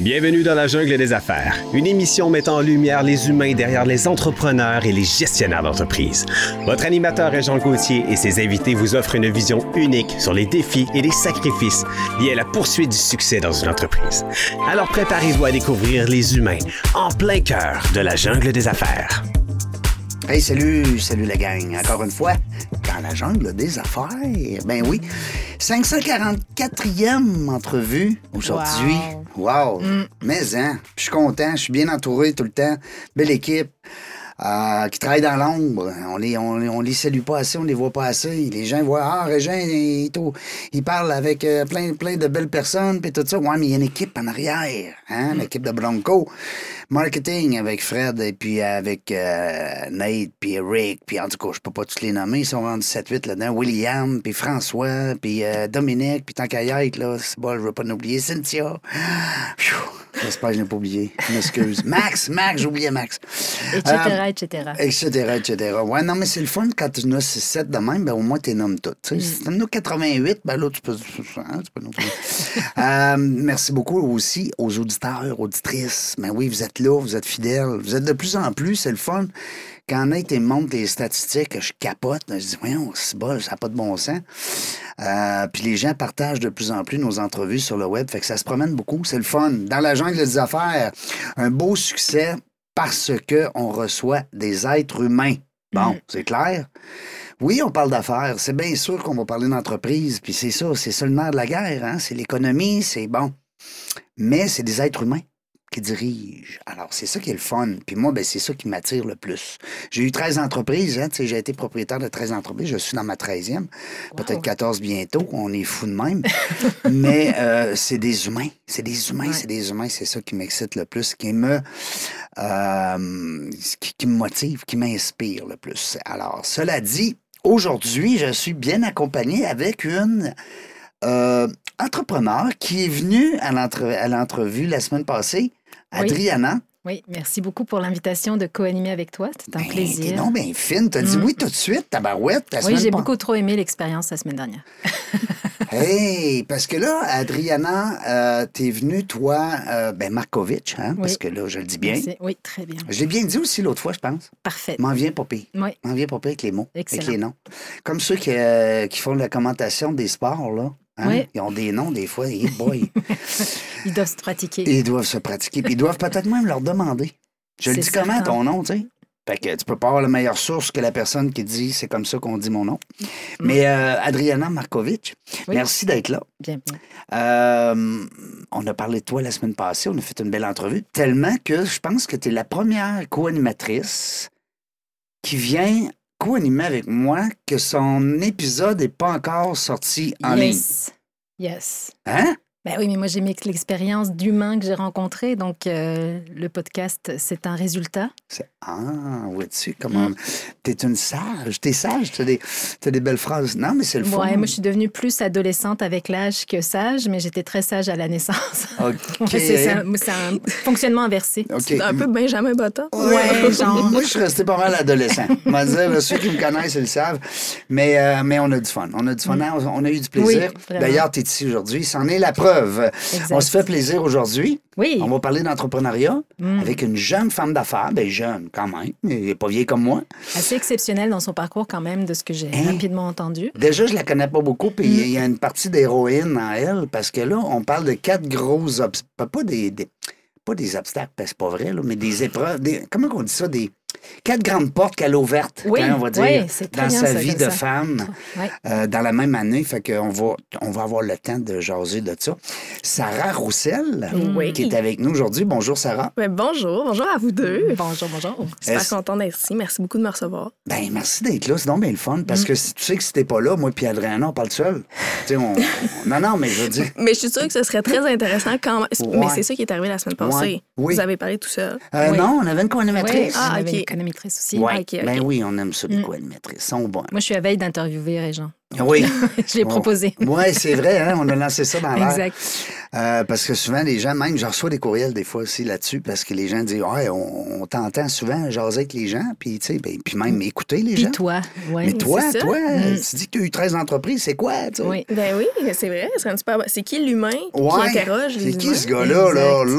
Bienvenue dans la jungle des affaires, une émission mettant en lumière les humains derrière les entrepreneurs et les gestionnaires d'entreprise. Votre animateur est Jean Gauthier et ses invités vous offrent une vision unique sur les défis et les sacrifices liés à la poursuite du succès dans une entreprise. Alors préparez-vous à découvrir les humains en plein cœur de la jungle des affaires. Hey, salut la gang. Encore une fois, dans la jungle des affaires. Ben oui, 544e entrevue aujourd'hui. Wow! Mais, hein, je suis content, je suis bien entouré tout le temps. Belle équipe. Qui travaillent dans l'ombre. On les salue pas assez, on les voit pas assez. Les gens voient, Régin, il parle avec plein de belles personnes, puis tout ça. Ouais, mais il y a une équipe en arrière, hein, l'équipe de Bronco. Marketing avec Fred, et puis avec Nate, puis Eric, puis en tout cas, je peux pas tous les nommer, ils sont rendus 7-8 là-dedans. William, puis François, puis Dominique, puis tant qu'à y être, là, c'est bon, je veux pas l'oublier. Cynthia. J'espère que je n'ai pas oublié. Je m'excuse. Max, j'ai oublié Max. Etc. Ouais, non, mais c'est le fun quand tu en as 6-7 de même, ben au moins tu les nommes toutes. Si tu en as 88, ben là, tu peux merci beaucoup aussi aux auditeurs, auditrices. Ben oui, vous êtes là, vous êtes fidèles. Vous êtes de plus en plus, c'est le fun. Quand Nate montre les statistiques, je capote. Je dis, voyons, c'est bon, ça n'a pas de bon sens. Puis les gens partagent de plus en plus nos entrevues sur le web. Fait que ça se promène beaucoup. C'est le fun. Dans la jungle des affaires, un beau succès parce qu'on reçoit des êtres humains. Bon, c'est clair? Oui, on parle d'affaires. C'est bien sûr qu'on va parler d'entreprise. Puis c'est ça le nerf de la guerre. Hein? C'est l'économie, c'est bon. Mais c'est des êtres humains qui dirigent. Alors, c'est ça qui est le fun. Puis moi, ben, c'est ça qui m'attire le plus. J'ai eu 13 entreprises. Hein? J'ai été propriétaire de 13 entreprises. Je suis dans ma 13e. Peut-être 14 bientôt. On est fous de même. Mais c'est des humains. C'est des humains. C'est ça qui m'excite le plus, qui me motive, qui m'inspire le plus. Alors, cela dit, aujourd'hui, je suis bien accompagné avec une entrepreneur qui est venue à l'entrevue la semaine passée, Adriana. Oui, merci beaucoup pour l'invitation de co-animer avec toi. C'était un plaisir. Non, bien fine. T'as dit oui tout de suite, tabarouette. Oui, j'ai beaucoup trop aimé l'expérience la semaine dernière. Hey, parce que là, Adriana, t'es venue, toi, Markovic, hein, parce que là, je le dis bien. Oui, très bien. J'ai bien dit aussi l'autre fois, je pense. Parfait. M'en viens pas pire. Oui. M'en viens pas pire avec les mots, excellent. avec les noms. Comme ceux qui font la commentation des sports, là. Hein? Oui. Ils ont des noms, des fois. Hey boy. Ils doivent se pratiquer. Ils doivent se pratiquer. Puis ils doivent peut-être même leur demander. Je le dis comment, ton nom, tu sais? Fait que tu peux pas avoir la meilleure source que la personne qui dit c'est comme ça qu'on dit mon nom. Mais Adriana Markovic, merci d'être là. Bienvenue. On a parlé de toi la semaine passée, on a fait une belle entrevue, tellement que je pense que tu es la première co-animatrice qui vient co-animer avec moi que son épisode n'est pas encore sorti en ligne. Yes. Hein? Ben oui, mais moi, j'ai mis l'expérience d'humains que j'ai rencontrés, donc le podcast, c'est un résultat. Vois-tu, comment... T'es une sage, t'es sage, t'as des belles phrases. Non, mais c'est le fun. Ouais, moi, je suis devenue plus adolescente avec l'âge que sage, mais j'étais très sage à la naissance. OK. C'est un fonctionnement inversé. Okay. C'est un peu Benjamin Button. Ouais, genre... Moi, je suis resté pas mal adolescent. On va dire, ceux qui me connaissent, ils le savent. Mais on a du fun. On a du fun, on a eu du plaisir. Oui, d'ailleurs, t'es ici aujourd'hui. C'en est la preuve. Exact. On se fait plaisir aujourd'hui. Oui. On va parler d'entrepreneuriat avec une jeune femme d'affaires. Bien jeune quand même, mais pas vieille comme moi. Assez exceptionnelle dans son parcours quand même, de ce que j'ai rapidement entendu. Déjà, je la connais pas beaucoup, puis il y a une partie d'héroïne en elle, parce que là, on parle de 4 gros obstacles. Pas des obstacles, c'est pas vrai, là, mais des épreuves. Comment on dit ça? 4 grandes portes qu'elle a ouvertes, on va dire, dans sa vie de femme, dans la même année. Fait qu'on va avoir le temps de jaser de ça. Sarah Roussel, qui est avec nous aujourd'hui. Bonjour, Sarah. Bonjour à vous deux. Bonjour. Super content d'être ici. Merci beaucoup de me recevoir. Ben merci d'être là. C'est donc bien le fun. Parce que tu sais que si t'es pas là, moi puis Adriana, on parle seul. Non, mais je veux dire... Mais je suis sûre que ce serait très intéressant quand même. Mais c'est ça qui est arrivé la semaine passée. Oui. Vous avez parlé tout seul. Non, on avait une co-animatrice. OK. Économitrice aussi. Oui, ben oui, on aime ça, les co-animatrices. Sont bonnes. Moi, je suis à veille d'interviewer Régent. Oui. Je l'ai proposé. Oui, c'est vrai, hein? On a lancé ça dans l'air. Exact. Parce que souvent, les gens, même, je reçois des courriels des fois aussi là-dessus, parce que les gens disent, ouais, on t'entend souvent jaser avec les gens, puis, tu sais, puis même écouter les gens. Puis toi, oui. Mais toi, tu dis que tu as eu 13 entreprises, c'est quoi, tu sais? Oui. Ben oui, c'est vrai. C'est qui l'humain qui interroge les humains? C'est qui ce gars-là,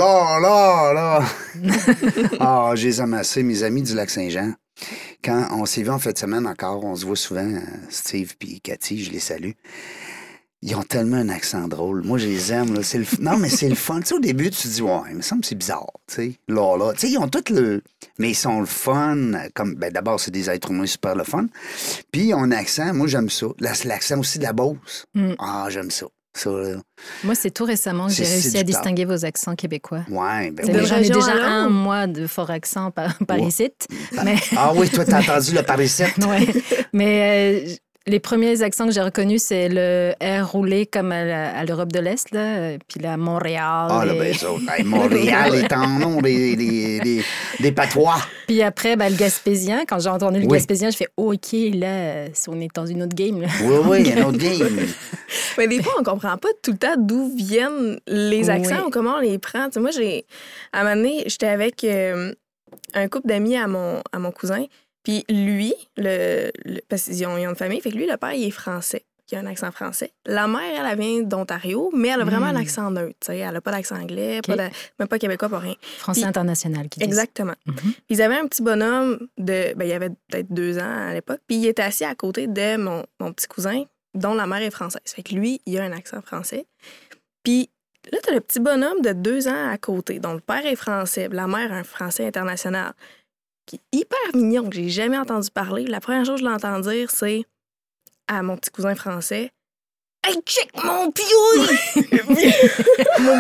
là? Ah, je les aime assez, mes amis du Lac-Saint-Jean. Quand on s'est vu en fin de semaine encore, on se voit souvent, Steve puis Cathy, je les salue. Ils ont tellement un accent drôle. Moi, je les aime. Là. Non, mais c'est le fun. Tu sais, au début, tu te dis, ouais, il me semble que c'est bizarre. Tu sais, là. Tu sais, ils ont tout le. Mais ils sont le fun. Comme, ben, d'abord, c'est des êtres humains super le fun. Puis, ils ont un accent. Moi, j'aime ça. L'accent aussi de la Beauce. Ah, j'aime ça. Ça, là. Moi, c'est tout récemment que j'ai réussi à distinguer vos accents québécois. Ouais, ben oui. J'en ai déjà un, moi, de fort accent par ici. Mais... Ah oui, toi, t'as entendu le par ici? Oui. Mais les premiers accents que j'ai reconnus, c'est le R roulé comme à l'Europe de l'Est, là. Puis là, Montréal. Ah, là, ben ça. Montréal est en nom des patois. Puis après, ben, le gaspésien. Quand j'ai entendu le gaspésien, je fais OK, là, on est dans une autre game. Là. Oui, une autre game. Mais des fois, on comprend pas tout le temps d'où viennent les accents ou comment on les prend. Tu sais, moi, à un moment donné, j'étais avec un couple d'amis à mon cousin. Puis lui, parce qu'ils ont une famille, fait que lui, le père, il est français. Il a un accent français. La mère, elle vient d'Ontario, mais elle a vraiment un accent neutre. T'sais. Elle n'a pas d'accent anglais, même pas québécois, pas rien. Français international, qui dit. Exactement. Ils avaient un petit bonhomme il avait peut-être 2 ans à l'époque, puis il était assis à côté de mon petit cousin, dont la mère est française. Fait que lui, il a un accent français. Puis là, t'as le petit bonhomme de 2 ans à côté, dont le père est français, la mère un français international, qui est hyper mignon, que j'ai jamais entendu parler. La première chose que je l'entends dire, c'est à mon petit cousin français, « Hey, check mon pioui! » Mon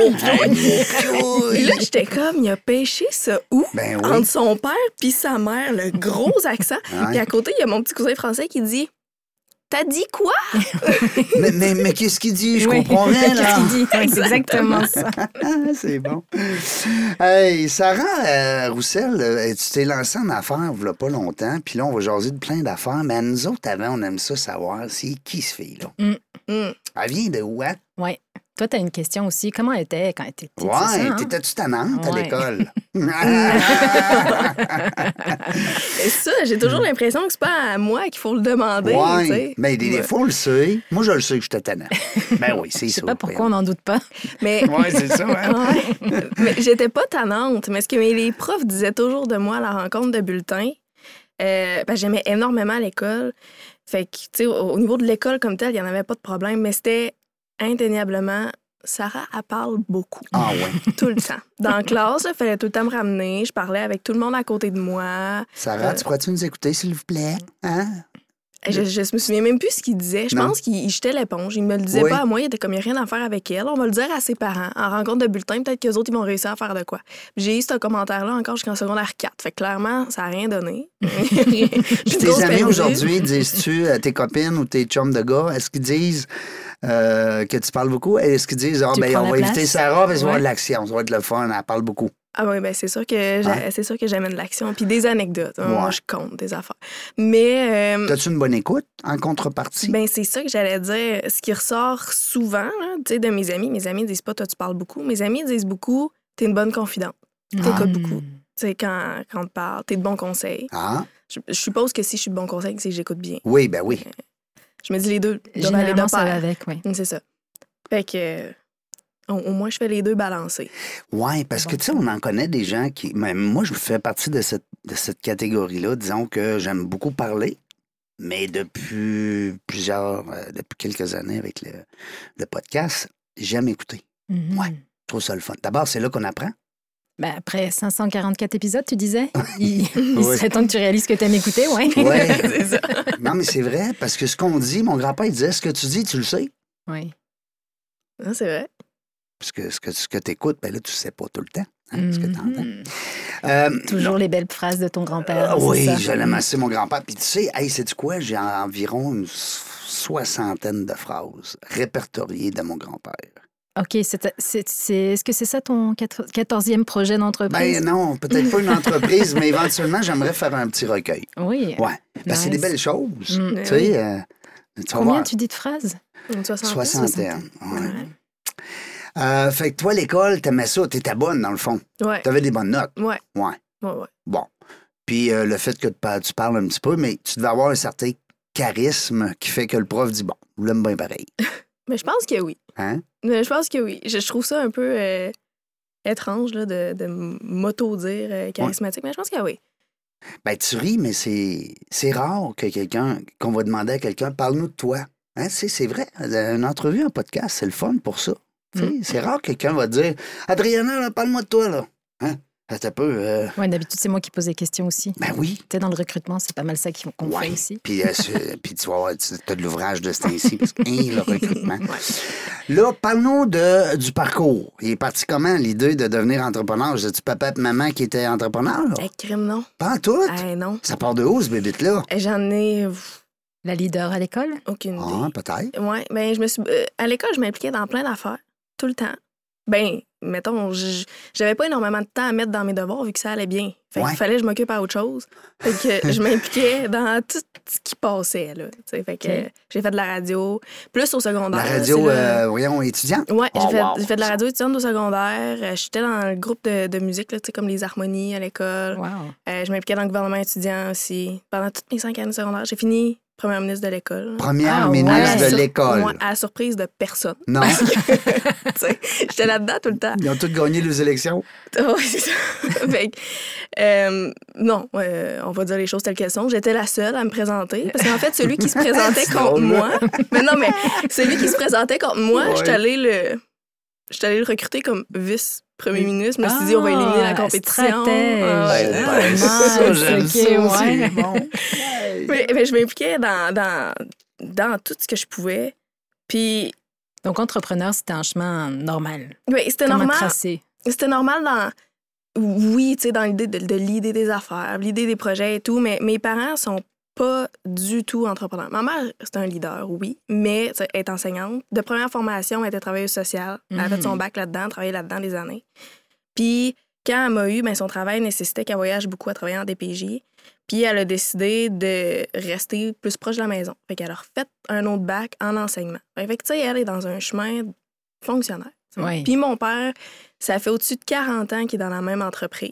pioui! Et là, j'étais comme, il a pêché ça où? Ben oui. Entre son père puis sa mère, le gros accent. Puis à côté, il y a mon petit cousin français qui dit, « T'as dit quoi? » mais qu'est-ce qu'il dit? Je comprends rien, là. Qu'est-ce qu'il dit? C'est exactement ça. C'est bon. Hey, Sarah Roussel, tu t'es lancée en affaires il n'y a pas longtemps, puis là, on va jaser de plein d'affaires, mais à nous autres, avant, on aime ça savoir, c'est qui ce fille-là? Elle vient de où, hein? Oui. Toi, tu as une question aussi. Comment elle était quand elle était petite? Oui, t'étais-tu tannante à l'école? C'est ça, j'ai toujours l'impression que c'est pas à moi qu'il faut le demander. Oui, mais des fois, on le sait. Moi, je le sais que j'étais tannant. Ben oui, c'est ça. Je sais pas pourquoi on n'en doute pas. Mais... Oui, c'est ça, hein? Mais j'étais pas tannante, mais ce que les profs disaient toujours de moi à la rencontre de bulletins, j'aimais énormément l'école. Fait que, tu sais, au niveau de l'école comme telle, il n'y en avait pas de problème, mais c'était indéniablement, Sarah, elle parle beaucoup. Ah ouais. Tout le temps. Dans la classe, il fallait tout le temps me ramener. Je parlais avec tout le monde à côté de moi. Sarah, tu pourrais-tu nous écouter, s'il vous plaît? Hein? Je me souviens même plus ce qu'il disait. Je pense qu'il jetait l'éponge. Il me le disait pas à moi. Il était comme, il n'y a rien à faire avec elle. On va le dire à ses parents. En rencontre de bulletin, peut-être qu'eux autres, ils vont réussir à faire de quoi. J'ai eu ce commentaire-là encore jusqu'en secondaire 4. Fait que clairement, ça n'a rien donné. Puis tes amis aujourd'hui, dis-tu, tes copines ou tes chums de gars, est-ce qu'ils disent que tu parles beaucoup? Est-ce qu'ils disent, on va inviter Sarah, parce qu'on va avoir de l'action, ça va être le fun, elle parle beaucoup? Ah oui, c'est sûr que j'amène de l'action. Puis des anecdotes. Moi, je compte des affaires. Mais. T'as-tu une bonne écoute en contrepartie? Ben c'est ça que j'allais dire. Ce qui ressort souvent, tu sais, de mes amis disent pas, toi, tu parles beaucoup. Mes amis disent beaucoup, t'es une bonne confidente. T'écoutes beaucoup. Tu sais, quand on te parle, t'es de bons conseils. Ah. Je suppose que si je suis de bons conseils, c'est que j'écoute bien. Oui, ben oui. Je me dis les deux. Généralement, ça va avec, oui. C'est ça. Fait que. Au moins, je fais les deux balancés. Oui, parce que, tu sais, on en connaît des gens qui... Même moi, je fais partie de cette catégorie-là. Disons que j'aime beaucoup parler, mais depuis quelques années avec le podcast, j'aime écouter. Oui, je trouve ça le fun. D'abord, c'est là qu'on apprend. Ben après 544 épisodes, tu disais, il serait temps que tu réalises que tu aimes écouter, oui. Oui, c'est ça. Non, mais c'est vrai, parce que ce qu'on dit, mon grand-père, il disait, ce que tu dis, tu le sais. Oui. Non, c'est vrai. Parce que ce que tu écoutes, ben là, tu ne sais pas tout le temps ce que tu entends. Toujours les belles phrases de ton grand-père. Oui, je l'aime assez, mon grand-père. Puis tu sais, sais-tu quoi? J'ai environ une 60aine de phrases répertoriées de mon grand-père. OK. Est-ce que c'est ça ton 14e projet d'entreprise? Ben non, peut-être pas une entreprise, mais éventuellement, j'aimerais faire un petit recueil. Oui. Ouais. Ben, c'est des belles choses. Tu sais, Tu vas Combien voir. tu dis de phrases? Une soixantaine. Soixantaine. Ouais. Ouais. Fait que toi, l'école, t'aimais ça, t'étais bonne, dans le fond. Ouais. T'avais des bonnes notes. Ouais. Ouais. Ouais. Bon. Puis le fait que tu parles un petit peu, mais tu devais avoir un certain charisme qui fait que le prof dit, bon, je l'aime bien pareil. Mais je pense que oui. Hein? Mais je pense que oui. Je trouve ça un peu étrange là, de m'auto-dire charismatique, mais je pense que oui. Ben, tu ris, mais c'est rare que qu'on va demander à quelqu'un, parle-nous de toi. Hein? C'est vrai. Une entrevue, un podcast, c'est le fun pour ça. C'est rare que quelqu'un va te dire, Adriana, là, parle-moi de toi, là. Hein? Attends un peu. Oui, d'habitude, c'est moi qui pose des questions aussi. Ben oui. Tu sais, dans le recrutement, c'est pas mal ça qu'on fait aussi. Puis tu vas avoir t'as de l'ouvrage de ce temps-ci, parce que le recrutement. Là, parle-nous du parcours. Il est parti comment, l'idée de devenir entrepreneur? C'est-tu papa et maman qui étaient entrepreneurs? Crime, non. Pas en tout? Non. Ça part de où, ce bébé-là? J'en ai La leader à l'école? aucune idée. Ah, peut-être. Ouais, ben je me suis à l'école, je m'impliquais dans plein d'affaires tout le temps. Ben, mettons, j'avais pas énormément de temps à mettre dans mes devoirs vu que ça allait bien. Fait qu'il fallait que je m'occupe à autre chose. Fait que je m'impliquais dans tout ce qui passait, là. T'sais, fait que j'ai fait de la radio, plus au secondaire. La radio, voyons, étudiante? Ouais, Oh, j'ai fait de la radio étudiante au secondaire. J'étais dans le groupe de musique, là, comme les harmonies à l'école. Wow. Je m'impliquais dans le gouvernement étudiant aussi. Pendant toutes mes 5 années secondaires, j'ai fini première ministre de l'école. Première ministre de l'école. Ouais, à la surprise de personne. Non. J'étais là-dedans tout le temps. Ils ont tous gagné les élections. Oui, c'est ça. Fait non, on va dire les choses telles qu'elles sont. J'étais la seule à me présenter. Parce qu'en fait, celui qui se présentait contre moi... Mais non, mais celui qui se présentait contre moi, j'étais allée le recruter comme vice-premier ministre. Je me suis dit, on va éliminer la compétition. Ça, j'aime ça. C'est bon. Mais je m'impliquais dans tout ce que je pouvais. Puis... Donc, entrepreneur, c'était un chemin normal. Oui, c'était Comme normal. un tracé. C'était normal oui, tu sais, dans l'idée de l'idée des affaires, l'idée des projets et tout, mais mes parents sont pas du tout entrepreneurs. Ma mère, c'est un leader, oui, mais elle est enseignante. De première formation, elle était travailleuse sociale. Elle a fait son bac là-dedans, travaillé là-dedans des années. Puis, quand elle m'a eu, son travail nécessitait qu'elle voyage beaucoup à travailler en DPJ. Puis, elle a décidé de rester plus proche de la maison. Fait qu'elle a refait un autre bac en enseignement. Fait que, tu sais, elle est dans un chemin fonctionnaire. Oui. Puis mon père, ça fait au-dessus de 40 ans qu'il est dans la même entreprise.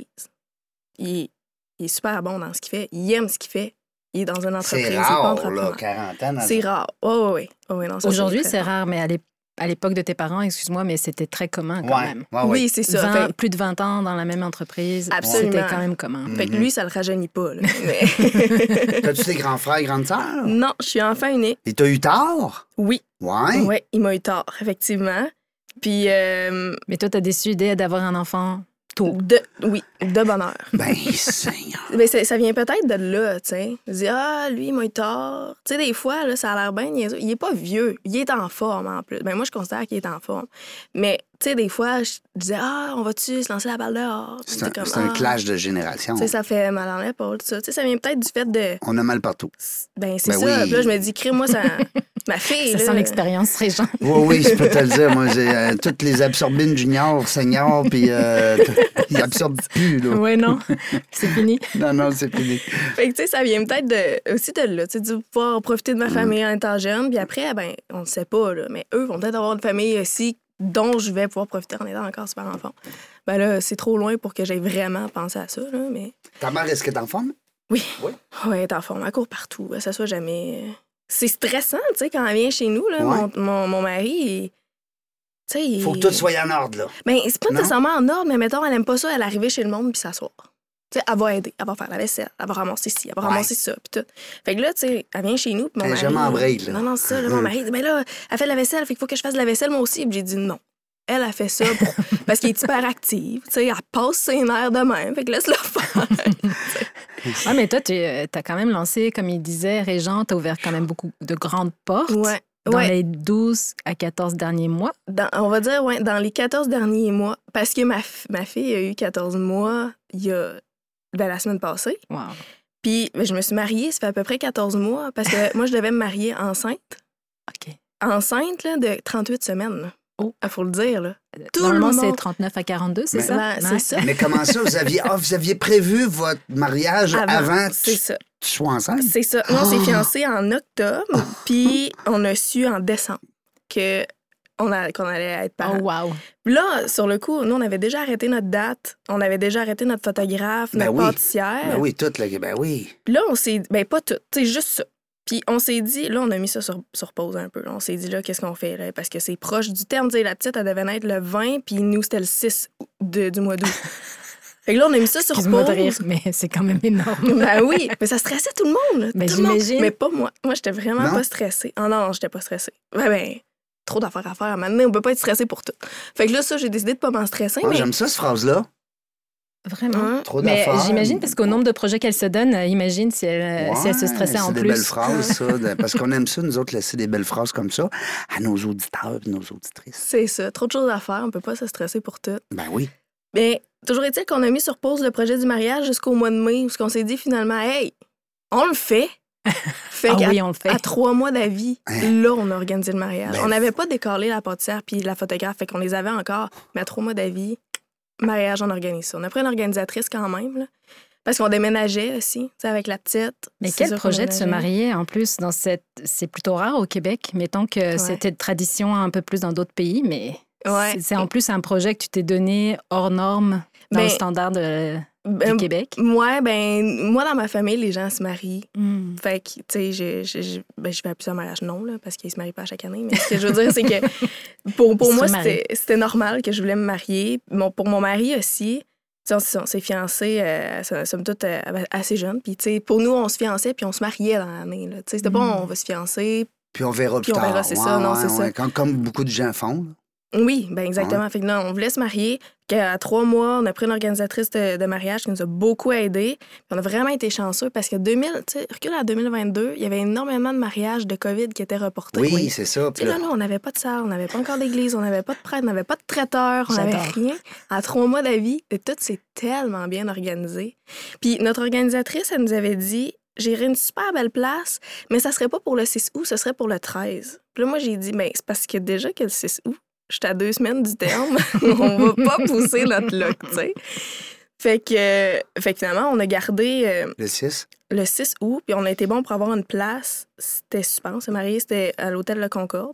Il est super bon dans ce qu'il fait. Il aime ce qu'il fait. Il est dans une entreprise. C'est pas rare, entrepreneur. là, 40 ans. C'est rare. Oui. Aujourd'hui, c'est rare, mais à l'époque de tes parents, excuse-moi, mais c'était très commun quand même. Oui, c'est ça. Plus de 20 ans dans la même entreprise, absolument. C'était quand même commun. Fait que lui, ça le rajeunit pas. Là. T'as-tu des grands frères et grandes sœurs? Non, je suis enfant unique. Et t'as eu tard? Oui. Ouais. Oui, il m'a eu tard, effectivement. Puis... Mais toi, t'as décidé d'avoir un enfant tôt. De bonheur. Ben, Seigneur. Mais ça vient peut-être de là, tu sais. Je dis, lui, il m'a eu tard. Tu sais, des fois, là, ça a l'air bien niaiseux. Il est pas vieux. Il est en forme, en plus. Ben, moi, je considère qu'il est en forme. Mais, tu sais, des fois, je disais, on va-tu se lancer la balle dehors? C'est un clash de génération. Tu sais, ça fait mal dans l'épaule, tout ça. Tu sais, ça vient peut-être du fait de... On a mal partout. Ben, c'est ça. Oui. Puis là, je me dis, crée-moi ça... Ma fille, ça là... sent l'expérience, Régent. Oui, je peux te le dire. Moi, j'ai toutes les absorbines juniors, seniors, puis ils absorbent plus, là. Oui, non. C'est fini. Non, c'est fini. Fait que, tu sais, ça vient peut-être aussi de là. Tu sais, de pouvoir profiter de ma famille en étant jeune. Puis après, ben, on ne sait pas, là. Mais eux vont peut-être avoir une famille aussi dont je vais pouvoir profiter en étant encore super enfant. Ben là, c'est trop loin pour que j'aie vraiment pensé à ça, là, mais... Ta mère, est-ce qu'elle est en forme? Oui. Oui, elle est en forme. Elle court partout. Elle s'assoit jamais. C'est stressant, tu sais, quand elle vient chez nous, là, mon mari, il faut que tout soit en ordre, là. Ben, c'est pas nécessairement en ordre, mais mettons, elle aime pas ça, elle arrive chez le monde puis s'asseoir. Tu sais, elle va aider, elle va faire la vaisselle, elle va ramasser ci, elle va ramasser ça, puis tout. Fait que là, tu sais, elle vient chez nous, puis mon mari... Elle est jamais en break, là. Non, c'est ça, là, mon mari dit, ben là, elle fait de la vaisselle, fait qu'il faut que je fasse de la vaisselle, moi aussi. Puis j'ai dit non. Elle a fait ça parce qu'elle est hyper active, tu sais, elle passe ses nerfs de même, fait que laisse-le faire. Ah, mais toi, tu as quand même lancé, comme il disait, Régent, tu as ouvert quand même beaucoup de grandes portes. Ouais. Dans les 12 à 14 derniers mois? On va dire, dans les 14 derniers mois. Parce que ma fille a eu 14 mois la semaine passée. Wow. Puis je me suis mariée, ça fait à peu près 14 mois, parce que moi, je devais me marier enceinte. OK. Enceinte là, de 38 semaines. Là. Oh. Il faut le dire. Là. Normalement, c'est 39 à 42, c'est ça? C'est ça. Mais comment ça? Vous aviez prévu votre mariage avant? C'est ça. tu sois enceinte? C'est ça. Nous, on s'est fiancés en octobre, puis on a su en décembre qu'on allait être parents. Oh, wow. Là, sur le coup, nous, on avait déjà arrêté notre date, on avait déjà arrêté notre photographe, notre pâtissière. Ben oui, tout, là, ben oui. Puis là, on s'est dit, ben pas tout, c'est juste ça. Puis on s'est dit, là, on a mis ça sur pause un peu. Là. On s'est dit, là, qu'est-ce qu'on fait? Là? Parce que c'est proche du terme. Tu sais, la petite, elle devait naître le 20, puis nous, c'était le 6 du mois d'août. Fait que là, on a mis ça sur pause. Excuse-moi de rire, mais c'est quand même énorme. Ben oui, mais ça stressait tout le monde. Là, Ben, tout le monde. j'imagine. Mais pas moi. Moi, j'étais vraiment pas stressée. Oh non, j'étais pas stressée. Ben, trop d'affaires à faire. Maintenant, on peut pas être stressé pour tout. Fait que là, ça, j'ai décidé de pas m'en stresser. Ah, mais... J'aime ça, cette phrase-là. Vraiment. Trop Mais d'affaires. j'imagine, parce qu'au nombre de projets qu'elle se donne, imagine si elle se stressait en C'est plus. des belles phrases, ça. Parce qu'on aime ça, nous autres, laisser des belles phrases comme ça à nos auditeurs et nos auditrices. C'est ça. Trop de choses à faire. On peut pas se stresser pour tout. Ben oui. Mais toujours est-il qu'on a mis sur pause le projet du mariage jusqu'au mois de mai, où on s'est dit finalement, hey, on le fait. Fait oui, on le fait. À 3 mois d'avis, là, on a organisé le mariage. Ben, on n'avait pas décalé la pâtissière puis la photographe, fait qu'on les avait encore. Mais à 3 mois d'avis, mariage, on organise ça. On a pris une organisatrice quand même, là, parce qu'on déménageait aussi, avec la petite. Mais quel projet de se marier, en plus, dans cette... C'est plutôt rare au Québec. Mettons que c'était de tradition un peu plus dans d'autres pays, mais c'est en plus un projet que tu t'es donné hors norme dans le standard du Québec. Moi, dans ma famille, les gens se marient. Fait que, tu sais, je fais plusieurs mariages, non, là, parce qu'ils se marient pas chaque année. Mais ce que je veux dire, c'est que pour moi, c'était normal que je voulais me marier. Pour mon mari aussi, on s'est fiancés, somme toute, assez jeunes. Puis, tu sais, pour nous, on se fiançait puis on se mariait dans l'année. Tu sais, c'était pas on va se fiancer. Puis on verra plus tard. On verra, c'est ça. Non, c'est ça. Comme beaucoup de gens font. Là. Oui, ben exactement. Fait que là, on voulait se marier. À 3 mois, on a pris une organisatrice de mariage qui nous a beaucoup aidés. Puis on a vraiment été chanceux parce que recule à 2022, il y avait énormément de mariages de COVID qui étaient reportés. Oui, c'est ça. Puis là, on n'avait pas de salle, on n'avait pas encore d'église, on n'avait pas de prêtre, on n'avait pas de traiteur, on n'avait rien. À 3 mois d'avis, tout s'est tellement bien organisé. Puis notre organisatrice, elle nous avait dit, j'irai une super belle place, mais ça serait pas pour le 6 août, ce serait pour le 13. Puis là, moi, j'ai dit, c'est parce que déjà que le 6 août, j'étais à 2 semaines du terme, on va pas pousser notre luck, tu sais. Fait que finalement, on a gardé... le 6? Le 6 août, puis on a été bon pour avoir une place. C'était super. On s'est mariés, c'était à l'hôtel Le Concorde.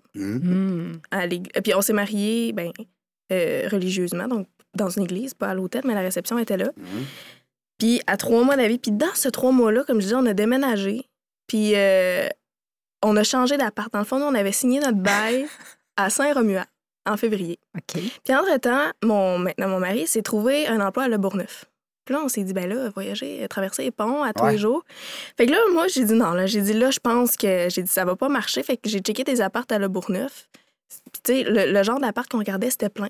Puis on s'est mariés, religieusement, donc dans une église, pas à l'hôtel, mais la réception était là. Puis à 3 mois d'avis, puis dans ce 3 mois-là, comme je disais, on a déménagé, puis on a changé d'appart. Dans le fond, nous, on avait signé notre bail à Saint-Romuald en février. OK. Puis entre-temps, mon mari s'est trouvé un emploi à Le Bourgneuf. Puis là, on s'est dit, voyager, traverser les ponts à tous les jours. Fait que là, moi, j'ai dit non. Là, j'ai dit, je pense que ça va pas marcher. Fait que j'ai checké des apparts à Le Bourgneuf. Puis, tu sais, le genre d'appart qu'on regardait, c'était plein.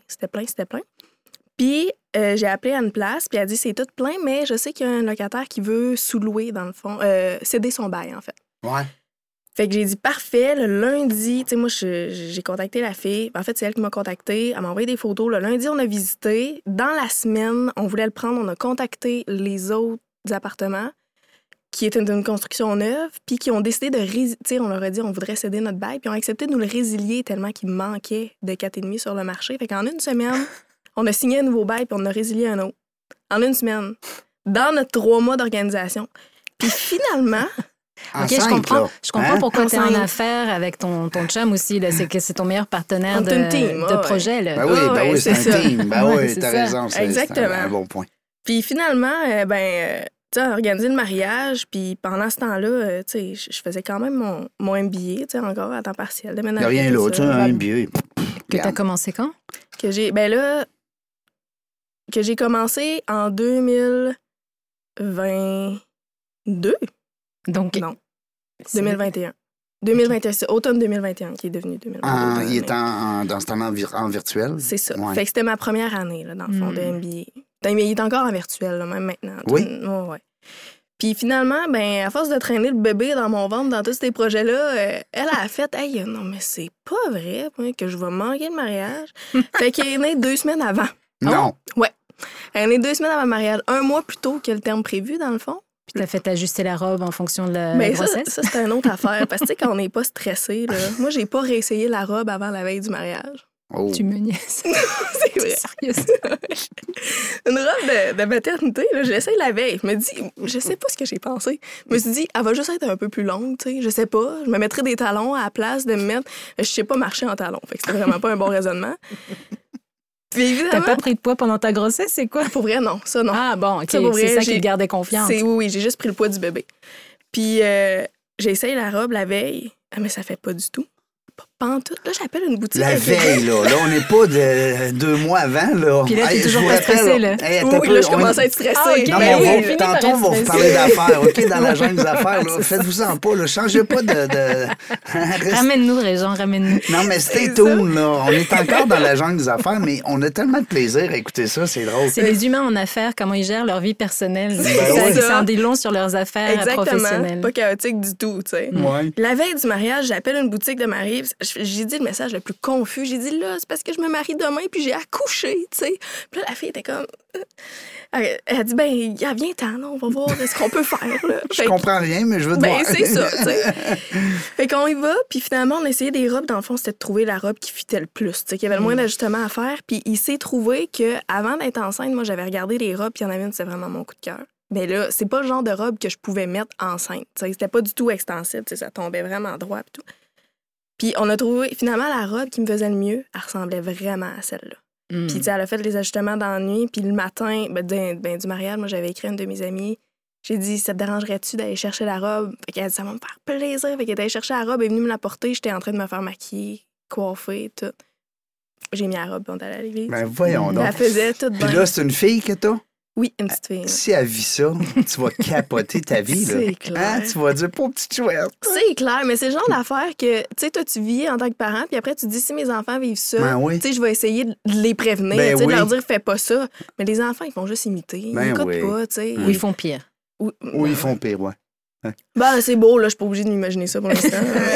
Puis, j'ai appelé à une place, puis elle a dit, c'est tout plein, mais je sais qu'il y a un locataire qui veut sous-louer, dans le fond, céder son bail, en fait. Ouais. Fait que j'ai dit, parfait, le lundi, tu sais, moi, j'ai contacté la fille. En fait, c'est elle qui m'a contacté. Elle m'a envoyé des photos. Le lundi, on a visité. Dans la semaine, on voulait le prendre. On a contacté les autres appartements qui étaient d'une construction neuve, puis qui ont décidé de tu sais, on leur a dit, on voudrait céder notre bail, puis ils ont accepté de nous le résilier tellement qu'il manquait de 4,5 sur le marché. Fait qu'en une semaine, on a signé un nouveau bail, puis on a résilié un autre. En une semaine. Dans notre 3 mois d'organisation. Puis finalement... OK, je comprends pourquoi tu es en affaires avec ton chum aussi. Là. C'est que c'est ton meilleur partenaire de projet. Là. Ben oui, c'est un team. Ben oui, t'as raison. Exactement. C'est un bon point. Puis finalement, tu sais, on a organisé le mariage. Puis pendant ce temps-là, tu sais, je faisais quand même mon MBA, tu sais, encore à temps partiel. Il n'y a rien là, tu sais, un MBA. Que tu as commencé quand? Que j'ai commencé en 2022. Donc, non. 2021. 2021, c'est automne 2021 qui est devenu 2022. Il est dans ce temps-là en virtuel? C'est ça. Ouais. Fait que c'était ma première année, là, dans le fond, de MBA. Mais il est encore en virtuel, là, même maintenant. Oui? Ouais. Puis finalement, à force de traîner le bébé dans mon ventre dans tous ces projets-là, elle a fait « Hey, non, mais c'est pas vrai que je vais manquer le mariage. » Fait qu'elle est née 2 semaines avant. Non! Ouais. Elle est née 2 semaines avant le mariage. 1 mois plus tôt que le terme prévu, dans le fond. Puis t'as fait ajuster la robe en fonction de la grossesse? Ça, c'est une autre affaire. Parce que, tu sais, quand on n'est pas stressé, là, moi, j'ai pas réessayé la robe avant la veille du mariage. Oh. Tu me niaises. C'est vrai. Sérieuse. Une robe de maternité, là, je l'essaye la veille. Je me dis, je sais pas ce que j'ai pensé. Je me suis dit, elle va juste être un peu plus longue, tu sais. Je sais pas. Je me mettrais des talons à la place de me mettre. Je sais pas marcher en talons. Fait que c'était vraiment pas un bon raisonnement. Puis évidemment. T'as pas pris de poids pendant ta grossesse, c'est quoi? Pour vrai, non. Ça, non. Ah bon, OK. Ça, pour vrai, c'est ça qui te gardait confiance. Oui, j'ai juste pris le poids du bébé. Puis j'ai essayé la robe la veille. Ah, mais ça fait pas du tout. Pas en tout. Là, j'appelle une boutique. La veille, là. Là, on n'est pas de 2 mois avant, là. Puis là, t'es Hey, toujours je vous pas rappelle, stressé, là. hey, Oui, là, je commence à être stressée. Ah, OK. Non, Ben mais oui, tantôt, on va vous parler d'affaires, OK, dans la jungle des affaires. Là. Faites-vous-en pas, là. Changez pas de... Ramène-nous, Réjean, ramène-nous. Non, mais stay tuned, là. On est encore dans la jungle des affaires, mais on a tellement de plaisir à écouter ça, c'est drôle. C'est les humains en affaires, comment ils gèrent leur vie personnelle. oui. Ça en dit long sur leurs affaires professionnelles. Pas chaotique du tout, tu sais. Ouais. La veille du mariage, j'appelle une boutique de mariée. J'ai dit le message le plus confus. J'ai dit, là, c'est parce que je me marie demain, puis j'ai accouché, tu sais. Puis là, la fille était comme... Elle a dit, ben, viens-t'en, là, on va voir ce qu'on peut faire, là. Je comprends rien, mais je veux te voir. Ben, c'est ça, tu sais. Fait qu'on y va, puis finalement, on a essayé des robes. Dans le fond, c'était de trouver la robe qui fitait le plus, tu sais, qu'il y avait le moins d'ajustements à faire. Puis il s'est trouvé qu'avant d'être enceinte, moi, j'avais regardé les robes, puis il y en avait une, c'était vraiment mon coup de cœur. Mais là, c'est pas le genre de robe que je pouvais mettre enceinte, tu sais. C'était pas du tout extensible, tu sais, ça tombait vraiment droit, puis tout. Puis on a trouvé, finalement, la robe qui me faisait le mieux, elle ressemblait vraiment à celle-là. Puis, tu sais, elle a fait les ajustements dans la nuit. Puis le matin, du mariage, moi, j'avais écrit à une de mes amies. J'ai dit, ça te dérangerait-tu d'aller chercher la robe? Fait qu'elle a dit, ça va me faire plaisir. Fait qu'elle est allée chercher la robe, elle est venue me la porter. J'étais en train de me faire maquiller, coiffer, tout. J'ai mis la robe, on est allé à l'église. Ben, voyons donc. Elle faisait tout bien. Puis là, c'est une fille que t'as? Oui, une petite fille. Si elle vit ça, tu vas capoter ta vie, là. C'est clair. Hein? Tu vas dire, pauvre petite chouette. C'est clair, mais c'est le genre d'affaire que, tu sais, toi, tu vis en tant que parent, puis après, tu te dis, si mes enfants vivent ça, Ben oui. tu sais, je vais essayer de les prévenir, Ben tu sais, oui. de leur dire, fais pas ça. Mais les enfants, ils font juste imiter. Ben Ils écoutent oui. pas, tu sais. Ou ils font pire. Ou ils font pire, ouais. Ben, c'est beau, là, je suis pas obligée de m'imaginer ça pour l'instant.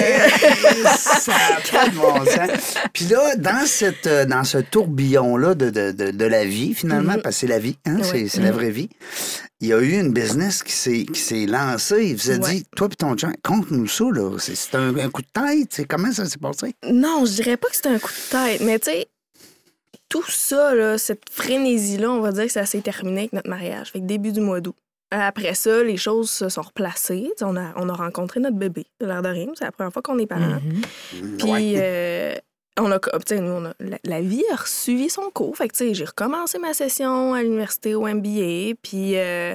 Ça n'a pas de bon sens. Puis là, dans ce tourbillon-là de la vie, finalement, parce que c'est la vie, hein, c'est la vraie vie, il y a eu une business qui s'est lancée. Il vous a dit, toi puis ton chien, conte-nous ça, là. C'est un coup de tête. Comment ça s'est passé? Non, je dirais pas que c'était un coup de tête, mais tu sais, tout ça, là, cette frénésie-là, on va dire que ça s'est terminé avec notre mariage. Fait que début du mois d'août. Après ça, les choses se sont replacées. T'sais, on a rencontré notre bébé, de l'air de rien. C'est la première fois qu'on est parents. Puis, la vie a suivi son cours. Fait que, j'ai recommencé ma session à l'université au MBA. Puis,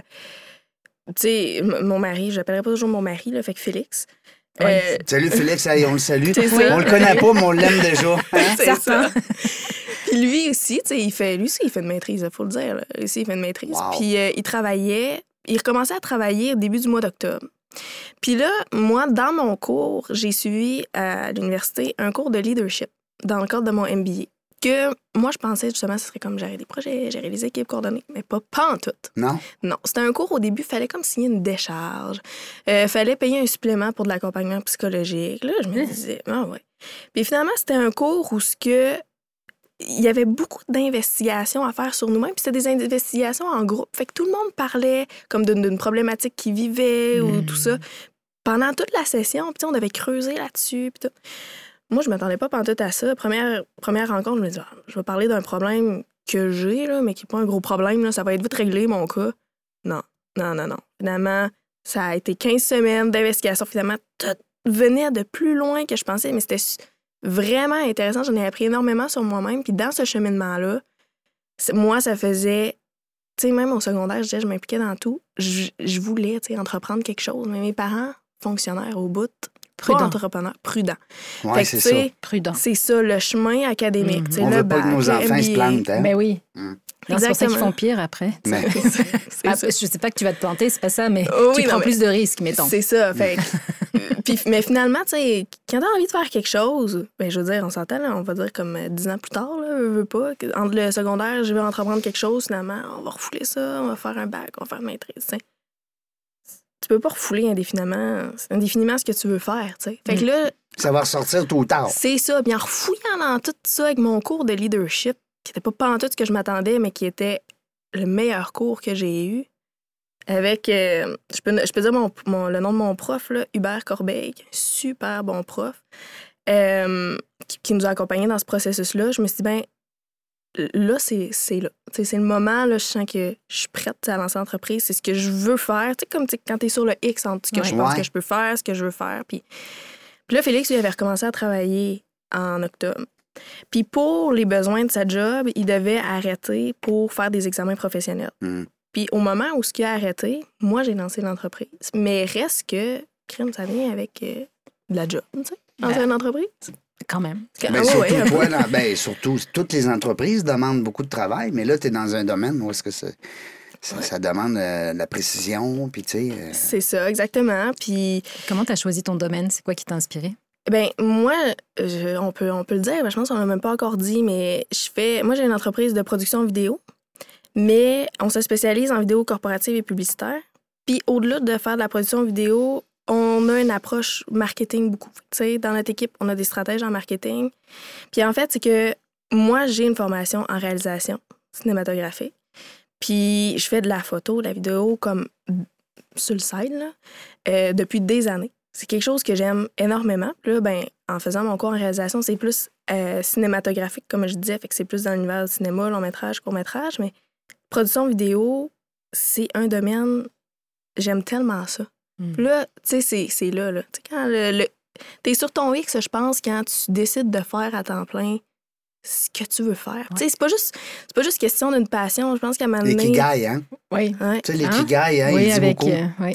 mon mari, je l'appellerai pas toujours mon mari, là, fait que Félix. Salut Félix, allez, on le salue. Ça. On le connaît pas, mais on l'aime déjà. Hein? C'est ça. Puis lui aussi, il fait une maîtrise, il faut le dire. Là. Lui aussi, il fait une maîtrise. Wow. Puis il recommençait à travailler au début du mois d'octobre. Puis là, moi, dans mon cours, j'ai suivi à l'université un cours de leadership dans le cadre de mon MBA. Que moi, je pensais justement que ce serait comme gérer des projets, gérer les équipes coordonnées, mais pas en tout. Non? Non, c'était un cours au début, il fallait comme signer une décharge. Fallait payer un supplément pour de l'accompagnement psychologique. Là, je me disais, ah ouais. Puis finalement, c'était un cours où il y avait beaucoup d'investigations à faire sur nous-mêmes, puis c'était des investigations en groupe. Fait que tout le monde parlait comme d'une problématique qu'il vivait ou tout ça. Pendant toute la session, puis on devait creuser là-dessus, puis tout. Moi, je m'attendais pas pantoute à ça. Première rencontre, je me dis, je vais parler d'un problème que j'ai, là, mais qui n'est pas un gros problème. Là, ça va être vite réglé, mon cas. Non. Finalement, ça a été 15 semaines d'investigation. Finalement, tout venait de plus loin que je pensais, mais c'était vraiment intéressant. J'en ai appris énormément sur moi-même. Puis dans ce cheminement-là, moi, ça faisait... Tu sais, même au secondaire, je m'impliquais dans tout. Je voulais, tu sais, entreprendre quelque chose. Mais mes parents, fonctionnaires au bout... Pas entrepreneur, prudent. Oui, c'est ça. Prudent. C'est ça, le chemin académique. On ne veut pas que nos enfants se plantent. Hein? Ben oui. C'est pour ça qu'ils font pire après. Mais... je sais pas que tu vas te planter, c'est pas ça, mais tu prends plus de risques, mettons. C'est ça. Fait mais finalement, tu sais, quand t'as envie de faire quelque chose, ben je veux dire, on s'entend, là, on va dire comme 10 ans plus tard, là, veux pas. Entre le secondaire, je vais entreprendre quelque chose, finalement, on va refouler ça, on va faire un bac, on va faire une maîtrise, t'sais. Tu peux pas refouler indéfiniment ce que tu veux faire, tu sais. Fait que là... Ça va ressortir tôt ou tard. C'est ça. Bien, en refouillant dans tout ça avec mon cours de leadership, qui était pas en tout ce que je m'attendais, mais qui était le meilleur cours que j'ai eu, avec... je peux dire le nom de mon prof, là, Hubert Corbeil, super bon prof. qui nous a accompagnés dans ce processus-là, je me suis dit, ben là, c'est là. T'sais, c'est le moment, là, je sens que je suis prête à lancer l'entreprise. C'est ce que je veux faire. Comme quand tu es sur le X entre ce que je pense que je peux faire, ce que je veux faire. Puis là, Félix, lui, avait recommencé à travailler en octobre. Puis pour les besoins de sa job, il devait arrêter pour faire des examens professionnels. Puis au moment où ce qu'il a arrêté, moi, j'ai lancé l'entreprise. Mais reste que, ça vient avec de la job, tu sais, lancer une entreprise. Quand même. Surtout, toutes les entreprises demandent beaucoup de travail, mais là, tu es dans un domaine où est-ce que ça demande de la précision, puis tu sais... C'est ça, exactement. Puis... Comment tu as choisi ton domaine? C'est quoi qui t'a inspiré? Bien, moi, on peut le dire, je pense qu'on l'a même pas encore dit, mais moi, j'ai une entreprise de production vidéo, mais on se spécialise en vidéo corporative et publicitaire. Puis au-delà de faire de la production vidéo, on a une approche marketing beaucoup. Tu sais, dans notre équipe, on a des stratèges en marketing. Puis en fait, c'est que moi, j'ai une formation en réalisation cinématographique. Puis je fais de la photo, de la vidéo comme sur le side, là, depuis des années. C'est quelque chose que j'aime énormément. Puis là, ben, en faisant mon cours en réalisation, c'est plus cinématographique, comme je disais. Fait que c'est plus dans l'univers du cinéma, long-métrage, court-métrage. Mais production vidéo, c'est un domaine... J'aime tellement ça. Puis là, tu sais, c'est là. Tu sais, quand t'es sur ton X, je pense, quand tu décides de faire à temps plein ce que tu veux faire. Tu sais, c'est pas juste question d'une passion. Je pense qu'à un moment donné... L'ikigai, hein? Oui. Tu sais, l'ikigai, hein, oui, il dit beaucoup. Oui.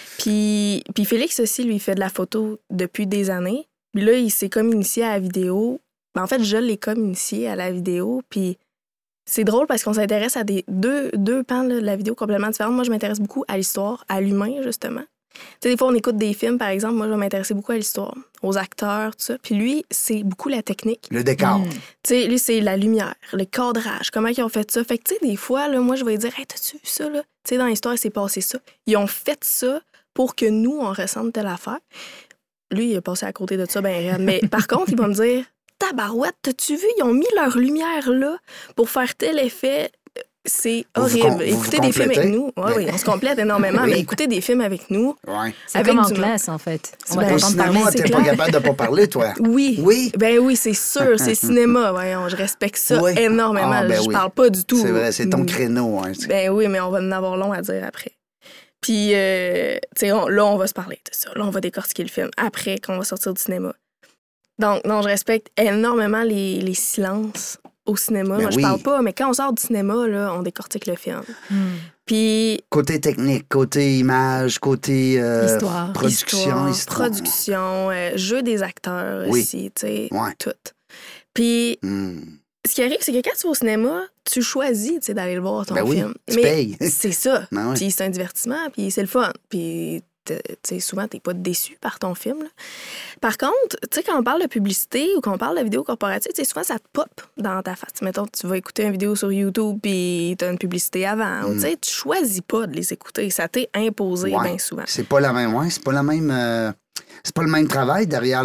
Puis Félix aussi, lui, il fait de la photo depuis des années. Puis là, il s'est comme initié à la vidéo. Ben, en fait, je l'ai comme initié à la vidéo. Puis c'est drôle parce qu'on s'intéresse à deux pans là, de la vidéo complètement différents. Moi, je m'intéresse beaucoup à l'histoire, à l'humain, justement. Tu sais, des fois, on écoute des films, par exemple. Moi, je vais m'intéresser beaucoup à l'histoire, aux acteurs, tout ça. Puis lui, c'est beaucoup la technique. Le décor. Tu sais, lui, c'est la lumière, le cadrage, comment ils ont fait ça. Fait que, tu sais, des fois, là, moi, je vais lui dire, hey, t'as-tu vu ça, là? Tu sais, dans l'histoire, il s'est passé ça. Ils ont fait ça pour que nous, on ressente telle affaire. Lui, il a passé à côté de ça, ben réel. Mais par contre, il va me dire, tabarouette, t'as-tu vu? Ils ont mis leur lumière là pour faire tel effet. C'est horrible. Écoutez des films avec nous. Oui, on se complète énormément, mais écoutez des films avec nous. Ouais. C'est comme en classe, en fait. On va t'entendre parler. T'es pas capable de pas parler, toi. Oui. Oui? Ben oui, c'est sûr. C'est cinéma. Voyons, je respecte ça énormément. Je parle pas du tout. C'est vrai, c'est ton créneau. Hein. Ben oui, mais on va en avoir long à dire après. Puis, tu sais, là, on va se parler de ça. Là, on va décortiquer le film après qu'on va sortir du cinéma. Donc, non, je respecte énormément les silences au cinéma. Moi, je parle pas, mais quand on sort du cinéma, là, on décortique le film. Puis... Côté technique, côté image, côté histoire. Production. Production, jeu des acteurs aussi, tu sais, tout. Puis, ce qui arrive, c'est que quand tu vas au cinéma, tu choisis d'aller le voir, ton film. Tu payes. C'est ça. Puis c'est un divertissement, puis c'est le fun. Puis souvent, t'es pas déçu par ton film. Là. Par contre, tu sais, quand on parle de publicité ou quand on parle de vidéo corporative, souvent, ça te pop dans ta face. Mettons, tu vas écouter une vidéo sur YouTube puis t'as une publicité avant. Ou tu choisis pas de les écouter. Ça t'est imposé bien souvent. C'est pas la même, c'est pas la même... c'est pas le même travail derrière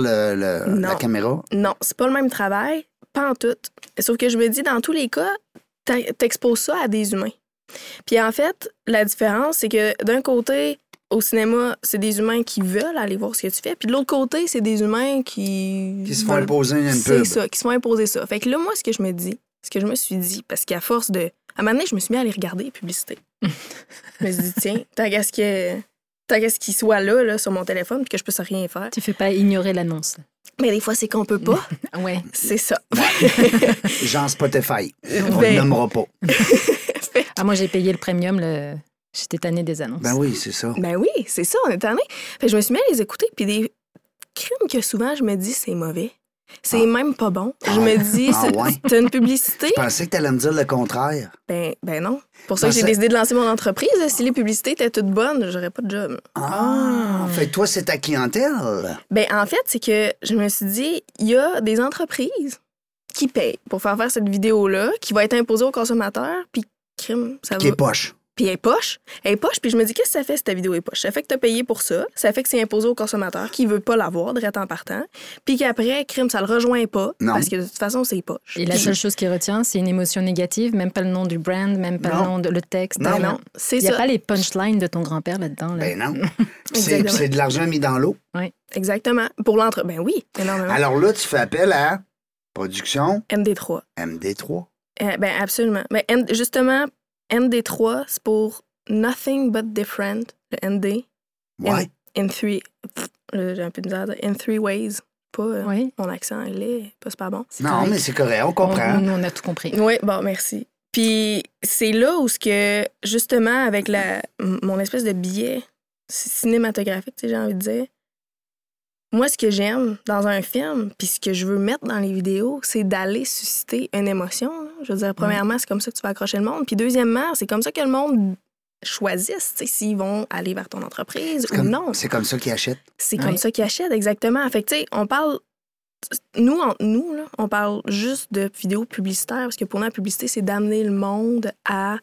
la caméra. Non, c'est pas le même travail. Pas en tout. Sauf que je me dis, dans tous les cas, t'exposes ça à des humains. Puis en fait, la différence, c'est que d'un côté... Au cinéma, c'est des humains qui veulent aller voir ce que tu fais. Puis de l'autre côté, c'est des humains qui se font imposer une pub. C'est ça, qui se font imposer ça. Fait que là, moi, ce que je me suis dit, parce qu'à force de... À un moment donné, je me suis mis à aller regarder les publicités. Je me suis dit, tiens, tant qu'à ce qu'il soit là, sur mon téléphone, puis que je peux rien faire. Tu fais pas ignorer l'annonce. Mais des fois, c'est qu'on peut pas. Ouais. C'est ça. Genre Spotify. On le nommera pas. Moi, j'ai payé le premium, J'étais tannée des annonces. Ben oui, c'est ça. Ben oui, c'est ça, on est tannée. Fait que je me suis mis à les écouter, puis des crimes que souvent, je me dis, c'est mauvais. C'est même pas bon. Je me dis, c'est une publicité. Je pensais que tu allais me dire le contraire. Ben non. Pour ça que j'ai décidé de lancer mon entreprise. Si les publicités étaient toutes bonnes, j'aurais pas de job. Fait que toi, c'est ta clientèle. Ben en fait, c'est que je me suis dit, il y a des entreprises qui payent pour faire cette vidéo-là, qui va être imposée aux consommateurs, puis crime, ça qui va... est poche. Puis elle est poche, puis je me dis, qu'est-ce que ça fait, cette vidéo est poche? Ça fait que tu as payé pour ça, ça fait que c'est imposé au consommateur qui veut pas l'avoir, direct en partant, puis qu'après, crime, ça le rejoint pas, parce que de toute façon, c'est poche. Et la seule chose qui retient, c'est une émotion négative, même pas le nom du brand, même pas le nom de le texte. Non, c'est ça. Il n'y a pas les punchlines de ton grand-père là-dedans. Là. Ben non. c'est de l'argent mis dans l'eau. Oui. Exactement. Pour ben oui, énormément. Alors là, tu fais appel à production MD3. MD3. Ben absolument. Ben, justement, MD3, c'est pour Nothing But Different, le ND. Ouais. In three... J'ai un peu de misère. In three ways. Pas mon accent anglais, pas super bon. Non, correct. Mais c'est correct, on comprend. On a tout compris. Oui, bon, merci. Puis c'est là où, justement, avec mon espèce de biais cinématographique, j'ai envie de dire, moi, ce que j'aime dans un film, puis ce que je veux mettre dans les vidéos, c'est d'aller susciter une émotion. Hein. Je veux dire, premièrement, c'est comme ça que tu vas accrocher le monde. Puis deuxièmement, c'est comme ça que le monde choisisse s'ils vont aller vers ton entreprise ou non. C'est comme ça qu'ils achètent. C'est comme ça qu'ils achètent, exactement. Fait que, tu sais, on parle... Nous, entre nous, là, on parle juste de vidéos publicitaires, parce que pour nous, la publicité, c'est d'amener le monde à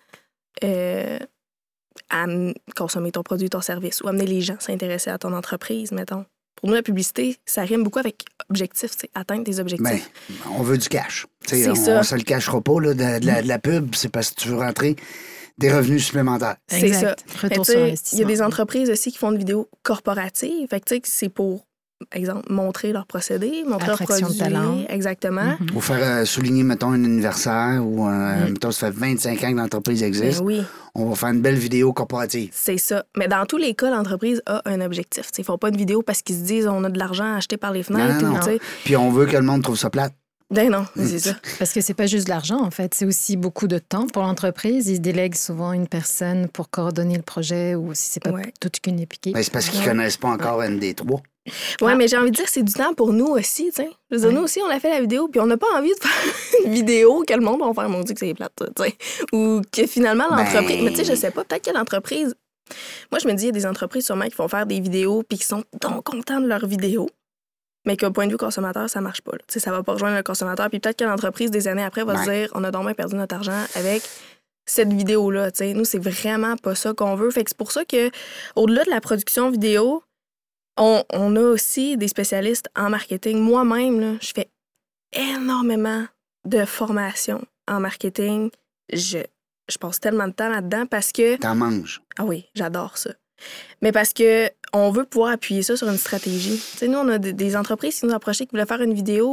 consommer ton produit, ton service, ou amener les gens à s'intéresser à ton entreprise, mettons. Pour nous, la publicité, ça rime beaucoup avec objectif, atteindre tes objectifs. Ben, on veut du cash. C'est on ça. On se le cachera pas, là, de la pub, c'est parce que tu veux rentrer des revenus supplémentaires. C'est ça. Retour sur investissement. Il y a des entreprises aussi qui font des vidéos corporatives. Fait que, c'est pour, exemple, montrer leurs procédés, montrer leurs produits. De talent. Exactement. Mm-hmm. Ou faire souligner, mettons, un anniversaire ou, mettons, ça fait 25 ans que l'entreprise existe. Ben oui. On va faire une belle vidéo corporative. C'est ça. Mais dans tous les cas, l'entreprise a un objectif. Ils ne font pas une vidéo parce qu'ils se disent on a de l'argent acheté par les fenêtres. Non. Puis on veut que le monde trouve ça plate. Ben non, c'est ça. Parce que c'est pas juste de l'argent, en fait. C'est aussi beaucoup de temps pour l'entreprise. Ils délèguent souvent une personne pour coordonner le projet ou si c'est pas toute qu'une épique. Ben, c'est parce qu'ils connaissent pas encore MD3. Oui, mais j'ai envie de dire, c'est du temps pour nous aussi, tu sais. Je veux dire, nous aussi, on a fait la vidéo, puis on n'a pas envie de faire une vidéo que le monde va faire, mon Dieu, que c'est plate, tu sais. Ou que finalement, l'entreprise... Mais tu sais, je sais pas, peut-être que l'entreprise... Moi, je me dis, il y a des entreprises sûrement qui vont faire des vidéos, puis qui sont donc contents de leurs vidéos, mais qu'au point de vue consommateur, ça marche pas. Tu sais, ça va pas rejoindre le consommateur, puis peut-être que l'entreprise, des années après, va se dire, on a donc bien perdu notre argent avec cette vidéo-là, tu sais. Nous, c'est vraiment pas ça qu'on veut. Fait que c'est pour ça que, au-delà de la production vidéo, on a aussi des spécialistes en marketing. Moi-même, là, je fais énormément de formations en marketing. Je passe tellement de temps là-dedans parce que... T'en manges. Ah oui, j'adore ça. Mais parce que on veut pouvoir appuyer ça sur une stratégie. Tu sais, nous, on a des entreprises qui nous approchaient, qui voulaient faire une vidéo.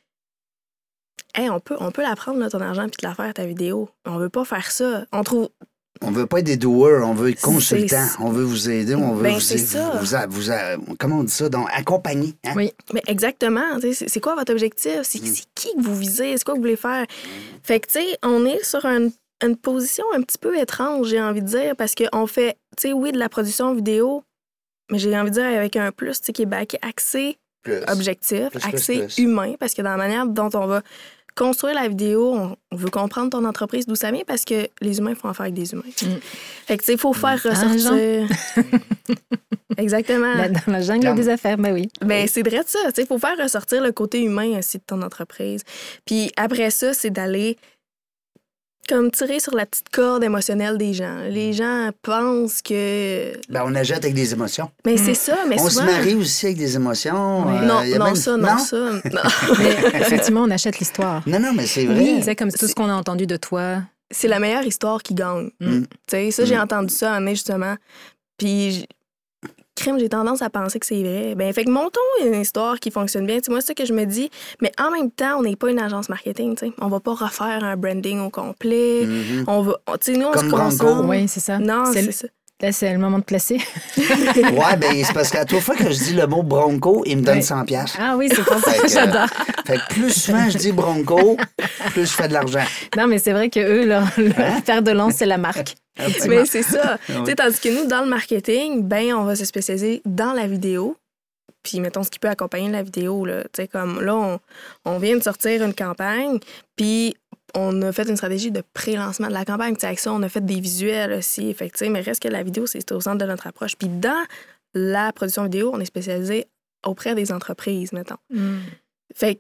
Hey, on peut la prendre, là, ton argent, puis te la faire, ta vidéo. On veut pas faire ça. On veut pas être des doers, on veut être consultants. On veut vous aider, on veut vous comment on dit ça? Donc, accompagner. Hein? Oui, mais exactement. C'est quoi votre objectif? C'est qui que vous visez? C'est quoi que vous voulez faire? Fait que, tu sais, on est sur une position un petit peu étrange, j'ai envie de dire, parce qu'on fait, tu sais, oui, de la production vidéo, mais j'ai envie de dire avec un plus, tu sais, qui est axé objectif, axé humain, parce que dans la manière dont on va construire la vidéo, on veut comprendre ton entreprise, d'où ça vient, parce que les humains font affaire avec des humains. Fait que, tu sais, il faut faire ressortir... Exactement. Dans la jungle des affaires, ben oui. Ben, c'est vrai de ça. Tu sais, il faut faire ressortir le côté humain aussi de ton entreprise. Puis après ça, c'est d'aller comme tirer sur la petite corde émotionnelle des gens. Les gens pensent que... Ben, on achète avec des émotions. Mais c'est ça, mais on souvent... se marie aussi avec des émotions. Non, ça. Non. Mais effectivement, on achète l'histoire. Non, mais c'est vrai. Oui, c'est comme tout ce qu'on a entendu de toi. C'est la meilleure histoire qui gagne. Tu sais, ça, j'ai entendu ça à justement. Puis... j'ai tendance à penser que c'est vrai. Ben, fait que montons une histoire qui fonctionne bien. T'sais, moi, c'est ça que je me dis. Mais en même temps, on n'est pas une agence marketing. T'sais. On va pas refaire un branding au complet. On va... nous, on comme se concentre. Oui, c'est ça. Non, c'est ça. Là, c'est le moment de placer. Ouais, ben c'est parce qu'à toute fois que je dis le mot Bronco, il me donne 100$. Ah oui, c'est pour ça que j'adore. Fait que plus souvent je dis Bronco, plus je fais de l'argent. Non, mais c'est vrai que eux, leur fer de lance, c'est la marque. Mais c'est ça. Tandis que nous, dans le marketing, ben on va se spécialiser dans la vidéo. Puis, mettons, ce qui peut accompagner la vidéo. Là. Comme là, on vient de sortir une campagne, puis on a fait une stratégie de pré-lancement de la campagne. Avec ça, on a fait des visuels aussi. Fait que, mais reste que la vidéo, c'est au centre de notre approche. Puis dans la production vidéo, on est spécialisé auprès des entreprises, mettons. Fait que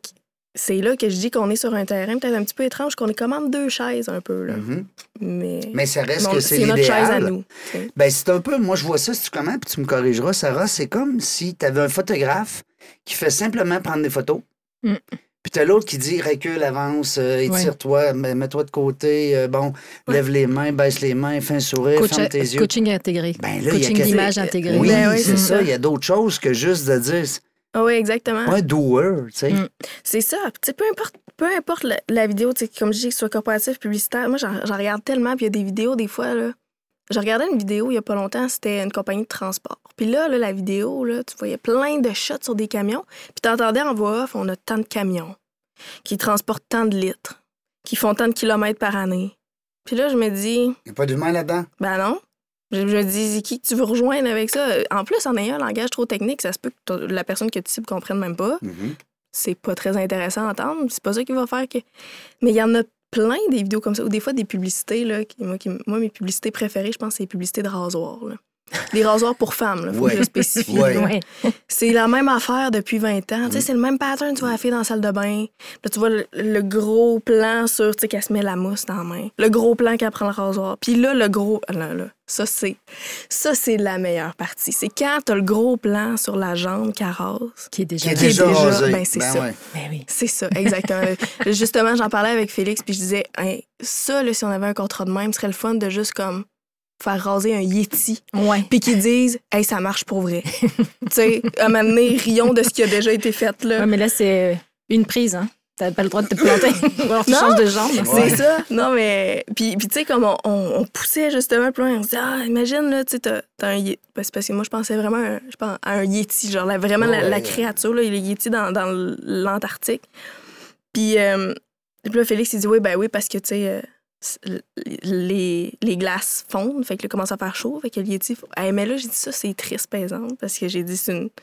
c'est là que je dis qu'on est sur un terrain peut-être un petit peu étrange, qu'on est comme entre 2 chaises un peu. Là. Mais ça reste que c'est notre chaise à l'idéal. nous. Ben, c'est un peu, moi je vois ça, si tu comment, puis tu me corrigeras, Sarah, c'est comme si tu avais un photographe qui fait simplement prendre des photos. Puis t'as l'autre qui dit recule, avance, étire-toi, mets-toi de côté, lève les mains, baisse les mains, fais un sourire, ferme tes yeux. Coaching intégré. Ben là, coaching d'image intégré. Oui, c'est ça. Il y a d'autres choses que juste de dire. Oui, exactement. Pas un doer, tu sais. C'est ça. Tu sais, peu importe la vidéo, tu sais, comme je dis, que ce soit corporatif, publicitaire, moi, j'en regarde tellement, puis il y a des vidéos, des fois, là. Je regardais une vidéo il y a pas longtemps, c'était une compagnie de transport. Puis là, la vidéo, là, tu voyais plein de shots sur des camions, puis t'entendais en voix off, on a tant de camions qui transportent tant de litres, qui font tant de kilomètres par année. Puis là, je me dis... Il n'y a pas d'humain là-dedans? Ben non. Je me dis, qui tu veux rejoindre avec ça? En plus, en ayant un langage trop technique, ça se peut que la personne que tu cibles comprenne même pas. C'est pas très intéressant à entendre. C'est pas ça qui va faire que... Mais il y en a plein des vidéos comme ça, ou des fois des publicités, là, moi, mes publicités préférées, je pense, c'est les publicités de rasoirs. Là. Des rasoirs pour femmes, il faut que je spécifie. C'est la même affaire depuis 20 ans. Tu sais, c'est le même pattern, tu vois, la fille dans la salle de bain. Là, tu vois le gros plan sur, tu sais, qu'elle se met la mousse dans la main. Le gros plan qu'elle prend le rasoir. Puis là, le gros... Là, ça, c'est la meilleure partie. C'est quand t'as le gros plan sur la jambe qu'elle rase. Qui est déjà rasée. Ben, c'est ça. Ouais. Ben oui. C'est ça, exactement. Justement, j'en parlais avec Félix, puis je disais, hey, ça, là, si on avait un contrat de même, ce serait le fun de juste comme faire raser un Yeti. Puis qu'ils disent, hey, ça marche pour vrai. Tu sais, à m'amener, rions de ce qui a déjà été fait, là. Ouais, mais là, c'est une prise, hein. T'as pas le droit de te planter. Alors, tu changes de jambe. C'est ça. Non, mais... Puis tu sais, comme on poussait justement plus loin, on se disait, imagine, là, tu sais, t'as un Yeti. Parce que moi, je pensais vraiment à un Yeti, genre vraiment la créature, là, le Yeti dans l'Antarctique. Puis là, Félix, il dit, oui, parce que, tu sais... les glaces fondent, fait que là, commence à faire chaud, fait que le Yeti... mais là, j'ai dit ça, c'est triste, par exemple, parce que j'ai dit, c'est une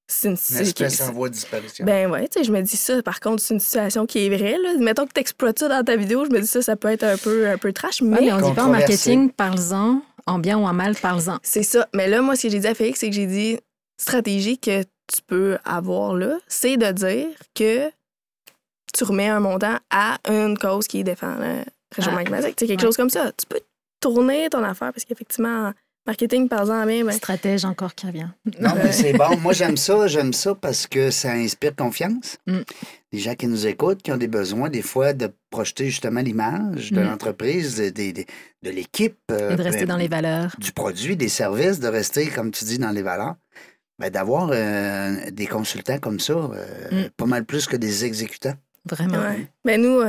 espèce en voie de disparition. Ben ouais, tu sais, je me dis ça, par contre, c'est une situation qui est vraie, là. Mettons que tu exploites ça dans ta vidéo, je me dis ça peut être un peu trash, mais on dit pas en marketing, parle-en, en bien ou en mal, parle-en. C'est ça. Mais là, moi, ce que j'ai dit à Félix, c'est que j'ai dit, stratégie que tu peux avoir là, c'est de dire que tu remets un montant à une cause qui défend le réchauffement climatique. Tu sais, quelque chose comme ça. Tu peux tourner ton affaire parce qu'effectivement, marketing, par exemple, bien. Stratège encore qui revient. Non, mais c'est bon. Moi, j'aime ça parce que ça inspire confiance. Les gens qui nous écoutent, qui ont des besoins, des fois, de projeter justement l'image de l'entreprise, de l'équipe. Et de rester dans les valeurs. Du produit, des services, de rester, comme tu dis, dans les valeurs. Ben, d'avoir des consultants comme ça, pas mal plus que des exécutants. Vraiment. Ouais. Ben, nous,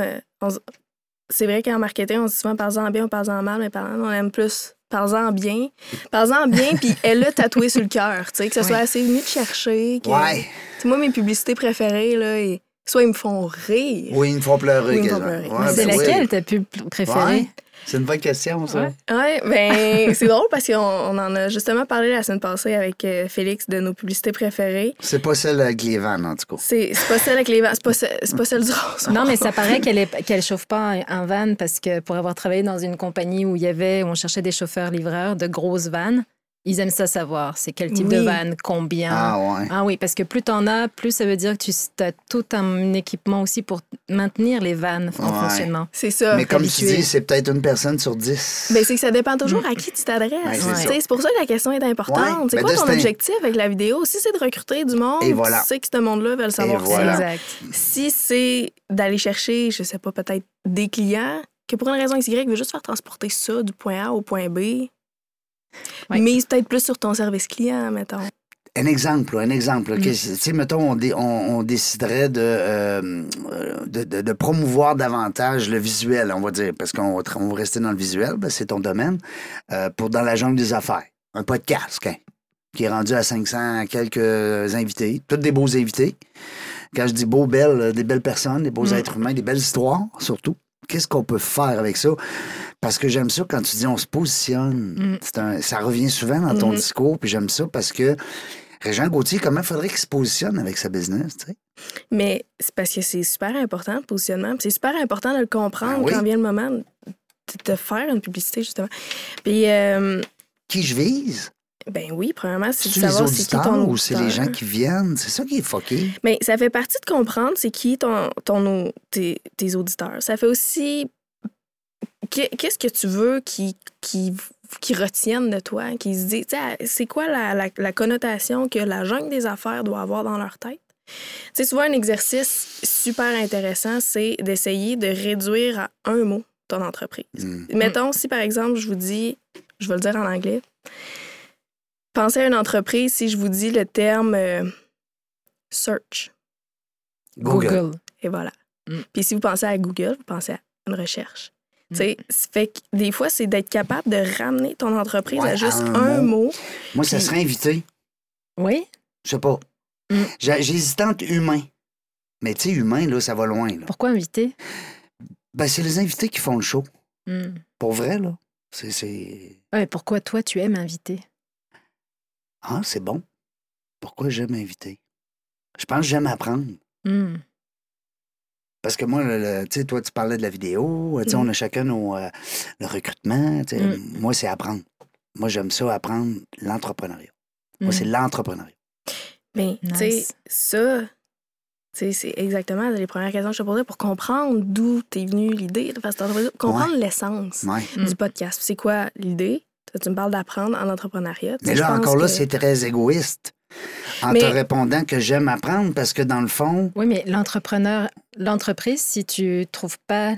c'est vrai qu'en marketing, on dit souvent parle-en bien ou parle-en mal, mais parlant, on aime plus parle-en bien. Parle-en bien, puis elle l'a tatoué sur le cœur, tu sais, que ce soit assez venu te chercher. Moi, mes publicités préférées, là, soit ils me font rire. Oui, ils me font pleurer. C'est laquelle ta pub préférée? C'est une bonne question, ça. Oui, bien, c'est drôle parce qu'on en a justement parlé la semaine passée avec Félix de nos publicités préférées. C'est pas celle avec les vannes, en tout cas. C'est pas celle avec les vannes, c'est pas celle du rose. Non, mais ça paraît qu'elle chauffe pas un van parce que pour avoir travaillé dans une compagnie où on cherchait des chauffeurs-livreurs de grosses vannes, ils aiment ça savoir. C'est quel type de van, combien. Ah oui, parce que plus t'en as, plus ça veut dire que tu as tout un équipement aussi pour maintenir les vannes en fonctionnement. C'est ça. Mais comme tu dis, c'est peut-être une personne sur 10. Ben, c'est que ça dépend toujours à qui tu t'adresses. C'est pour ça que la question est importante. C'est quoi ton objectif avec la vidéo? Si c'est de recruter du monde, tu sais que ce monde-là veut le savoir. Exact. Si c'est d'aller chercher, je sais pas, peut-être des clients que pour une raison XY veut juste faire transporter ça du point A au point B, mise peut-être plus sur ton service client, mettons. Un exemple. Tu sais, mettons, on déciderait de promouvoir davantage le visuel, on va dire, parce qu'on va rester dans le visuel, ben, c'est ton domaine, dans la jungle des affaires. Un podcast, qui est rendu à 500 quelques invités, tous des beaux invités. Quand je dis beaux, belles, des belles personnes, des beaux êtres humains, des belles histoires, surtout. Qu'est-ce qu'on peut faire avec ça? Parce que j'aime ça quand tu dis on se positionne. Ça revient souvent dans ton discours, puis j'aime ça parce que Régent Gauthier, comment faudrait qu'il se positionne avec sa business, tu sais? Mais c'est parce que c'est super important, le positionnement. C'est super important de le comprendre quand vient le moment de faire une publicité, justement. Puis... Qui je vise? Ben oui, premièrement, c'est de les savoir c'est qui ton auditeur. Ou c'est les gens qui viennent? C'est ça qui est fucké. Mais ça fait partie de comprendre c'est qui tes auditeurs. Ça fait aussi... Qu'est-ce que tu veux qui retiennent de toi, qui se disent, c'est quoi la connotation que la jungle des affaires doit avoir dans leur tête? C'est souvent un exercice super intéressant, c'est d'essayer de réduire à un mot ton entreprise. Mettons, si par exemple, je vous dis, je vais le dire en anglais, pensez à une entreprise si je vous dis le terme search. Google. Et voilà. Puis si vous pensez à Google, vous pensez à une recherche. Fait que des fois, c'est d'être capable de ramener ton entreprise à juste un mot. Moi, ça serait invité. Oui? Je sais pas. J'hésitais entre humain. Mais tu sais, humain, là, ça va loin. Là. Pourquoi invité? Ben, c'est les invités qui font le show. Pour vrai, là. C'est... Ouais, pourquoi toi, tu aimes inviter? Ah, c'est bon. Pourquoi j'aime inviter? Je pense que j'aime apprendre. Parce que moi, tu sais, toi, tu parlais de la vidéo. Tu sais, on a chacun le recrutement. Moi, c'est apprendre. Moi, j'aime ça, apprendre l'entrepreneuriat. Moi, c'est l'entrepreneuriat. Mais, tu sais, ça, c'est exactement les premières questions que je te posais pour comprendre d'où t'es venue l'idée de faire cette entreprise. Comprendre l'essence du podcast. C'est quoi l'idée? Tu me parles d'apprendre en entrepreneuriat. Mais là, encore là, c'est très égoïste. Te répondant que j'aime apprendre parce que dans le fond... Oui, mais l'entreprise, si tu trouves pas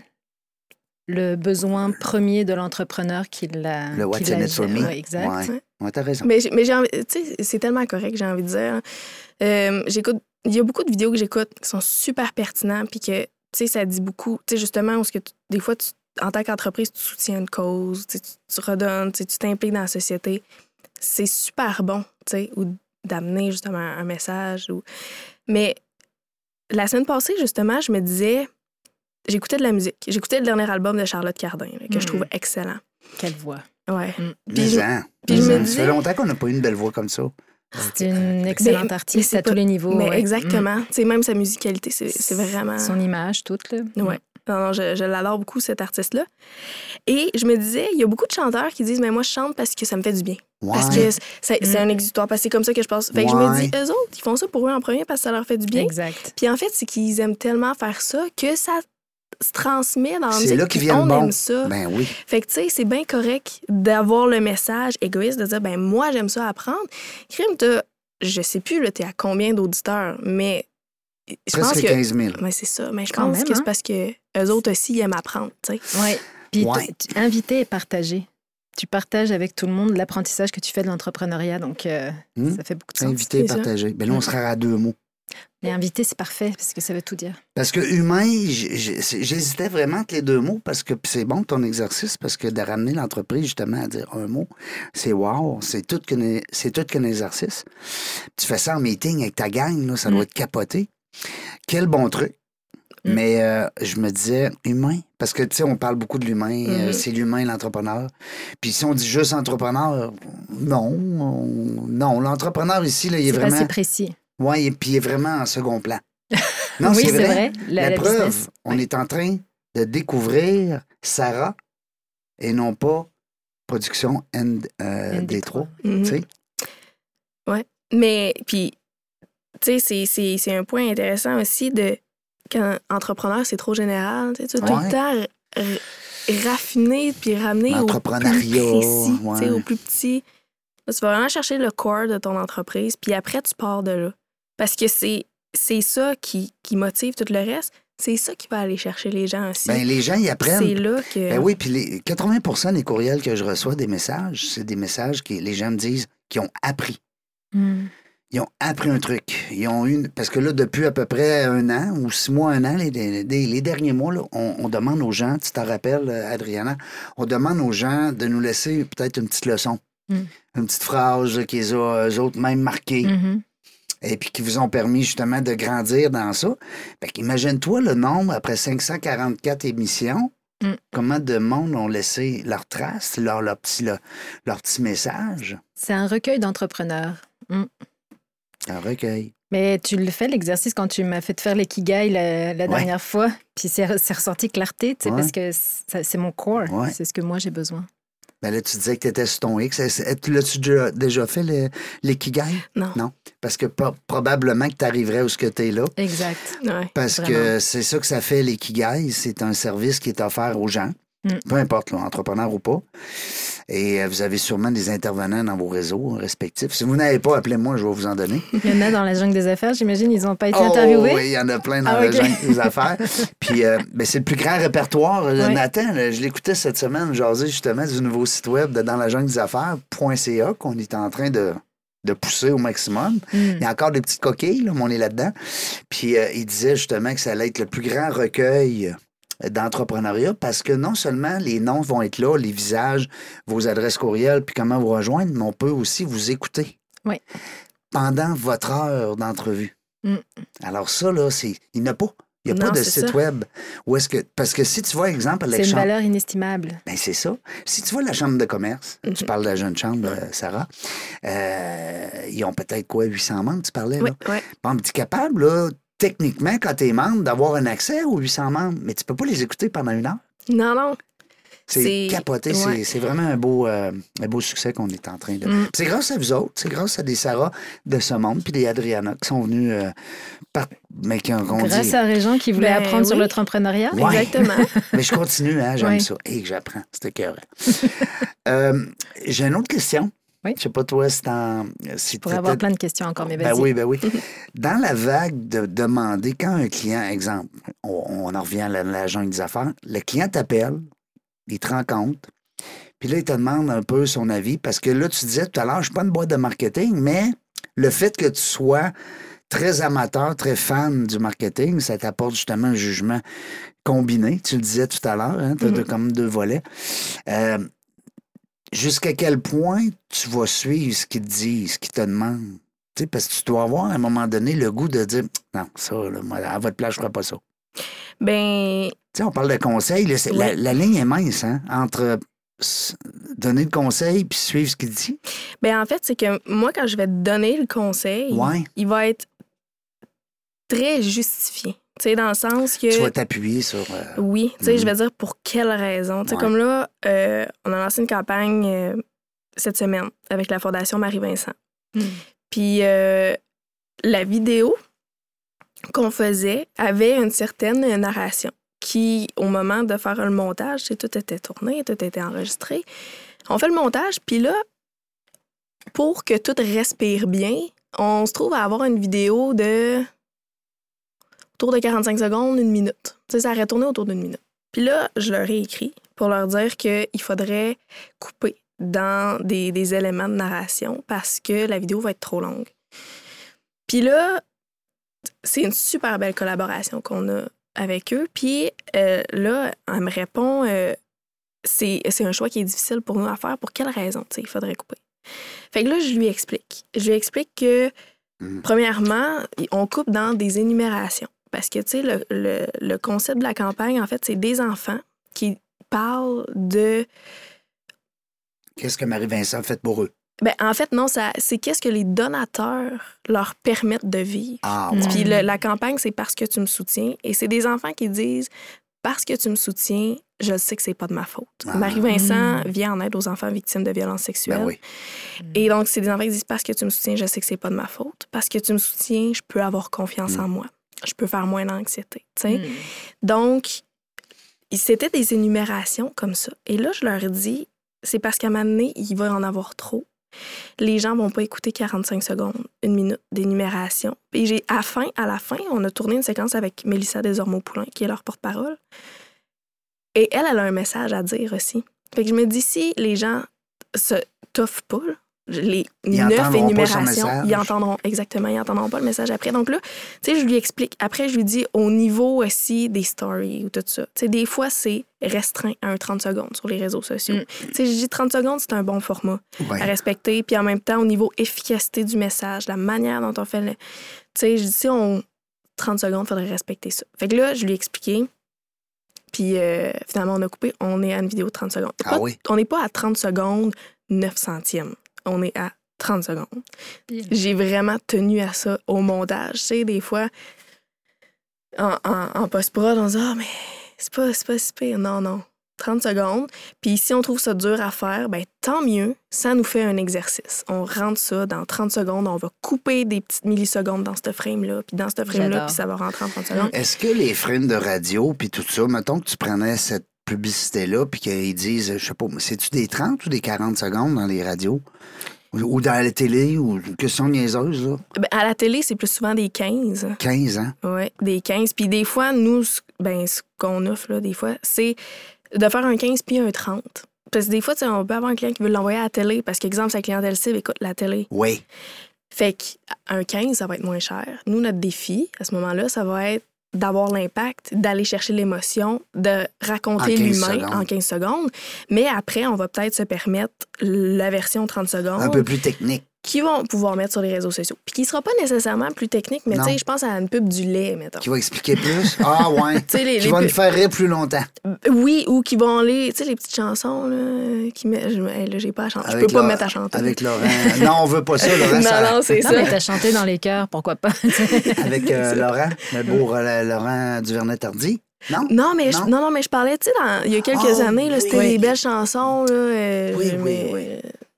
le besoin premier de l'entrepreneur qui l'a... Le what's in it for me. Ouais, exact. Ouais, t'as raison. Mais j'ai envie... Tu sais, c'est tellement correct, j'ai envie de dire. J'écoute... Il y a beaucoup de vidéos que j'écoute qui sont super pertinentes puis que, tu sais, ça dit beaucoup. Tu sais, justement, où des fois, en tant qu'entreprise, tu soutiens une cause, tu redonnes, tu t'impliques dans la société. C'est super bon, tu sais, ou d'amener justement un message. Mais la semaine passée, justement, je me disais, j'écoutais de la musique. J'écoutais le dernier album de Charlotte Cardin, là, que je trouve excellent. Quelle voix. Ouais. Puis je me disais... Ça fait longtemps qu'on n'a pas eu une belle voix comme ça. C'est une excellente artiste à tous les niveaux. Mais exactement. Tu sais, même sa musicalité, c'est vraiment... Son image, toute, là. Ouais. Non, je l'adore beaucoup, cet artiste-là. Et je me disais, il y a beaucoup de chanteurs qui disent, mais moi, je chante parce que ça me fait du bien. Parce que c'est un exutoire, parce que c'est comme ça que je pense. Fait que je me dis, eux autres, ils font ça pour eux en premier parce que ça leur fait du bien. Exact. Puis en fait, c'est qu'ils aiment tellement faire ça que ça se transmet dans la musique. C'est là qu'ils viennent on aime ça. Ben oui. Fait que, tu sais, c'est bien correct d'avoir le message égoïste de dire, ben moi, j'aime ça apprendre. Crime, je sais plus, là, t'es à combien d'auditeurs, mais... Je Presque pense que, 15 000. Mais c'est ça. Mais je pense que c'est parce que eux autres aussi, ils aiment apprendre, tu sais. Oui. Puis inviter et partager. Tu partages avec tout le monde l'apprentissage que tu fais de l'entrepreneuriat, donc ça fait beaucoup de sens. Inviter et partager. Ben là, on sera à 2 mots. Mais inviter, c'est parfait, parce que ça veut tout dire. Parce que humain, j'hésitais vraiment entre les 2 mots, parce que c'est bon ton exercice, parce que de ramener l'entreprise justement à dire un mot, c'est wow, c'est tout qu'un exercice. Tu fais ça en meeting avec ta gang, là, ça doit être capoté. Quel bon truc. Mais je me disais, humain, parce que, tu sais, on parle beaucoup de l'humain, c'est l'humain, l'entrepreneur. Puis si on dit juste entrepreneur, non, l'entrepreneur ici, là, il est vraiment... C'est pas si précis. Oui, et puis il est vraiment en second plan. Non, oui, c'est vrai. La preuve, business. On est en train de découvrir Sarah et non pas Production ND3. Tu sais? Oui, mais puis, tu sais, c'est un point intéressant aussi de quand entrepreneur, c'est trop général. Tu sais, tout le temps raffiner puis ramener au plus précis, au plus petit. Là, tu vas vraiment chercher le core de ton entreprise, puis après, tu pars de là. Parce que c'est ça qui motive tout le reste. C'est ça qui va aller chercher les gens aussi. Bien, les gens, ils apprennent. C'est là que... Ben oui, puis 80% des courriels que je reçois, des messages, c'est des messages que les gens me disent qu'ils ont appris. Ils ont appris un truc. Ils ont parce que là, depuis à peu près 1 an ou 6 mois, 1 an, les derniers mois, là, on demande aux gens, tu t'en rappelles, Adriana, on demande aux gens de nous laisser peut-être une petite leçon. Une petite phrase là, qu'ils ont eux autres même marquée. Et puis qui vous ont permis justement de grandir dans ça. Fait qu'imagine-toi le nombre, après 544 émissions, comment de monde ont laissé leur trace, leur petit message. C'est un recueil d'entrepreneurs. Un recueil. Mais tu le fais, l'exercice, quand tu m'as fait faire l'ikigai la dernière fois. Puis c'est ressorti clarté, tu sais, parce que c'est mon core. C'est ce que moi, j'ai besoin. Ben là, tu disais que tu étais sur ton X. L'as-tu déjà fait l'ikigai? Non. Parce que probablement que tu arriverais où ce que tu es là. Exact. Ouais, parce vraiment. que c'est ça que ça fait l'ikigai. C'est un service qui est offert aux gens. Peu importe, là, entrepreneur ou pas. Et vous avez sûrement des intervenants dans vos réseaux respectifs. Si vous n'avez pas, appelez-moi, je vais vous en donner. Il y en a dans la jungle des affaires, j'imagine, ils n'ont pas été interviewés? Oui, il y en a plein dans la jungle des affaires. Puis, c'est le plus grand répertoire. Nathan, je l'écoutais cette semaine, jaser justement du nouveau site web de dans la jungle des affaires.ca qu'on est en train de pousser au maximum. Il y a encore des petites coquilles, là, mais on est là-dedans. Puis, il disait justement que ça allait être le plus grand recueil d'entrepreneuriat parce que non seulement les noms vont être là, les visages, vos adresses courriels, puis comment vous rejoindre, mais on peut aussi vous écouter pendant votre heure d'entrevue. Alors ça, là, il n'y a pas. Il n'y a pas de site web. Où est-ce que... Parce que si tu vois, exemple... C'est une valeur inestimable. Ben c'est ça. Si tu vois la chambre de commerce, tu parles de la jeune chambre, Sarah, ils ont peut-être quoi, 800 membres, tu parlais, là? Oui. Bon, tu es capable, là, techniquement, quand tu es membre, d'avoir un accès aux 800 membres, mais tu peux pas les écouter pendant 1 heure. Non. C'est capoté. C'est vraiment un beau succès qu'on est en train de... C'est grâce à vous autres. C'est grâce à des Sarah de ce monde puis des Adriana qui sont venus... grâce à Régent qui voulait apprendre sur l'entrepreneuriat. Ouais. Exactement. Mais je continue, hein, j'aime ça. Et que j'apprends. C'était cœur. J'ai une autre question. Oui. Je sais pas, toi, si tu pourrais avoir plein de questions encore, mais vas-y. Ben oui. Dans la vague de demander, quand un client, exemple, on en revient à la jungle des affaires, le client t'appelle, il te rencontre, puis là, il te demande un peu son avis, parce que là, tu disais tout à l'heure, je ne suis pas une boîte de marketing, mais le fait que tu sois très amateur, très fan du marketing, ça t'apporte justement un jugement combiné. Tu le disais tout à l'heure, hein, tu as comme 2 volets. Jusqu'à quel point tu vas suivre ce qu'ils te disent, ce qu'ils te demandent? Tu sais, parce que tu dois avoir à un moment donné le goût de dire non, ça, là, moi, à votre place, je ne ferai pas ça. Ben. Tu sais, on parle de conseils. Là, la ligne est mince, hein, entre donner le conseil puis suivre ce qu'il dit. Ben en fait, c'est que moi, quand je vais te donner le conseil, il va être très justifié. Tu sais, dans le sens que... Tu vas t'appuyer sur... Oui, tu sais, je vais dire pour quelle raison. Tu sais, comme là, on a lancé une campagne cette semaine avec la Fondation Marie-Vincent. Puis la vidéo qu'on faisait avait une certaine narration qui, au moment de faire le montage, tout était tourné, tout était enregistré. On fait le montage, puis là, pour que tout respire bien, on se trouve à avoir une vidéo de... autour de 45 secondes, 1 minute. Tu sais, ça aurait tourné autour d'1 minute. Puis là, je leur ai écrit pour leur dire qu'il faudrait couper dans des éléments de narration parce que la vidéo va être trop longue. Puis là, c'est une super belle collaboration qu'on a avec eux. Puis là, elle me répond, c'est un choix qui est difficile pour nous à faire. Pour quelle raison, tu sais, il faudrait couper? Fait que là, je lui explique. Je lui explique que, premièrement, on coupe dans des énumérations. Parce que, tu sais, le concept de la campagne, en fait, c'est des enfants qui parlent de... Qu'est-ce que Marie-Vincent fait pour eux? Ben, en fait, non, c'est qu'est-ce que les donateurs leur permettent de vivre. Puis la campagne, c'est parce que tu me soutiens. Et c'est des enfants qui disent, parce que tu me soutiens, je sais que c'est pas de ma faute. Marie-Vincent vient en aide aux enfants victimes de violences sexuelles. Ben oui. Et donc, c'est des enfants qui disent, parce que tu me soutiens, je sais que c'est pas de ma faute. Parce que tu me soutiens, je peux avoir confiance en moi. Je peux faire moins d'anxiété, tu sais. Donc, c'était des énumérations comme ça. Et là, je leur dis, c'est parce qu'à un moment donné, il va en avoir trop. Les gens vont pas écouter 45 secondes, 1 minute d'énumération. Et à la fin, on a tourné une séquence avec Mélissa Desormeaux-Poulain, qui est leur porte-parole. Et elle a un message à dire aussi. Fait que je me dis, si les gens se toffent pas, les 9 énumérations, ils entendront pas le message après. Donc là, tu sais, je lui explique. Après, je lui dis au niveau aussi des stories ou tout ça. Tu sais, des fois, c'est restreint à 30 secondes sur les réseaux sociaux. Tu sais, je dis 30 secondes, c'est un bon format à respecter. Puis en même temps, au niveau efficacité du message, la manière dont on fait le... Tu sais, je dis, 30 secondes, il faudrait respecter ça. Fait que là, je lui ai expliqué. Puis finalement, on a coupé. On est à une vidéo de 30 secondes. On n'est pas à 30 secondes 9 centièmes. On est à 30 secondes. J'ai vraiment tenu à ça au montage. Tu sais, des fois, en post-prod, on se dit « Ah, mais c'est pas si pire. » Non. 30 secondes. Puis si on trouve ça dur à faire, ben tant mieux, ça nous fait un exercice. On rentre ça dans 30 secondes, on va couper des petites millisecondes dans ce frame-là, puis dans ce frame-là, puis ça va rentrer en 30 secondes. Est-ce que les frames de radio, puis tout ça, mettons que tu prenais cette publicité-là, puis qu'ils disent, je sais pas, c'est-tu des 30 ou des 40 secondes dans les radios? Ou dans la télé, ou une question niaiseuse, là? Ben, à la télé, c'est plus souvent des 15. 15, hein? Oui, des 15. Puis des fois, nous, ce qu'on offre, là, des fois, c'est de faire un 15 puis un 30. Parce que des fois, on peut avoir un client qui veut l'envoyer à la télé parce qu'exemple, sa clientèle cible écoute la télé. Oui. Fait qu'un 15, ça va être moins cher. Nous, notre défi, à ce moment-là, ça va être d'avoir l'impact, d'aller chercher l'émotion, de raconter l'humain en 15 secondes. Mais après, on va peut-être se permettre la version 30 secondes. Un peu plus technique. Qui vont pouvoir mettre sur les réseaux sociaux. Puis qui ne sera pas nécessairement plus technique, mais tu sais, je pense à une pub du lait, mettons. Qui va expliquer plus? Ah, ouais. Qui va nous faire rire plus longtemps. Oui, ou qui vont aller, tu sais, les petites chansons, là, là, j'ai pas à chanter. Je peux pas me mettre à chanter. Avec Laurent. Non, on veut pas ça, Laurent. Non, c'est ça. Mais t'as chanté dans les chœurs, pourquoi pas? Avec Laurent, le beau Laurent Duvernay-Tardy. Non, mais je parlais, tu sais, il y a quelques années, là, c'était des belles chansons, là. Oui.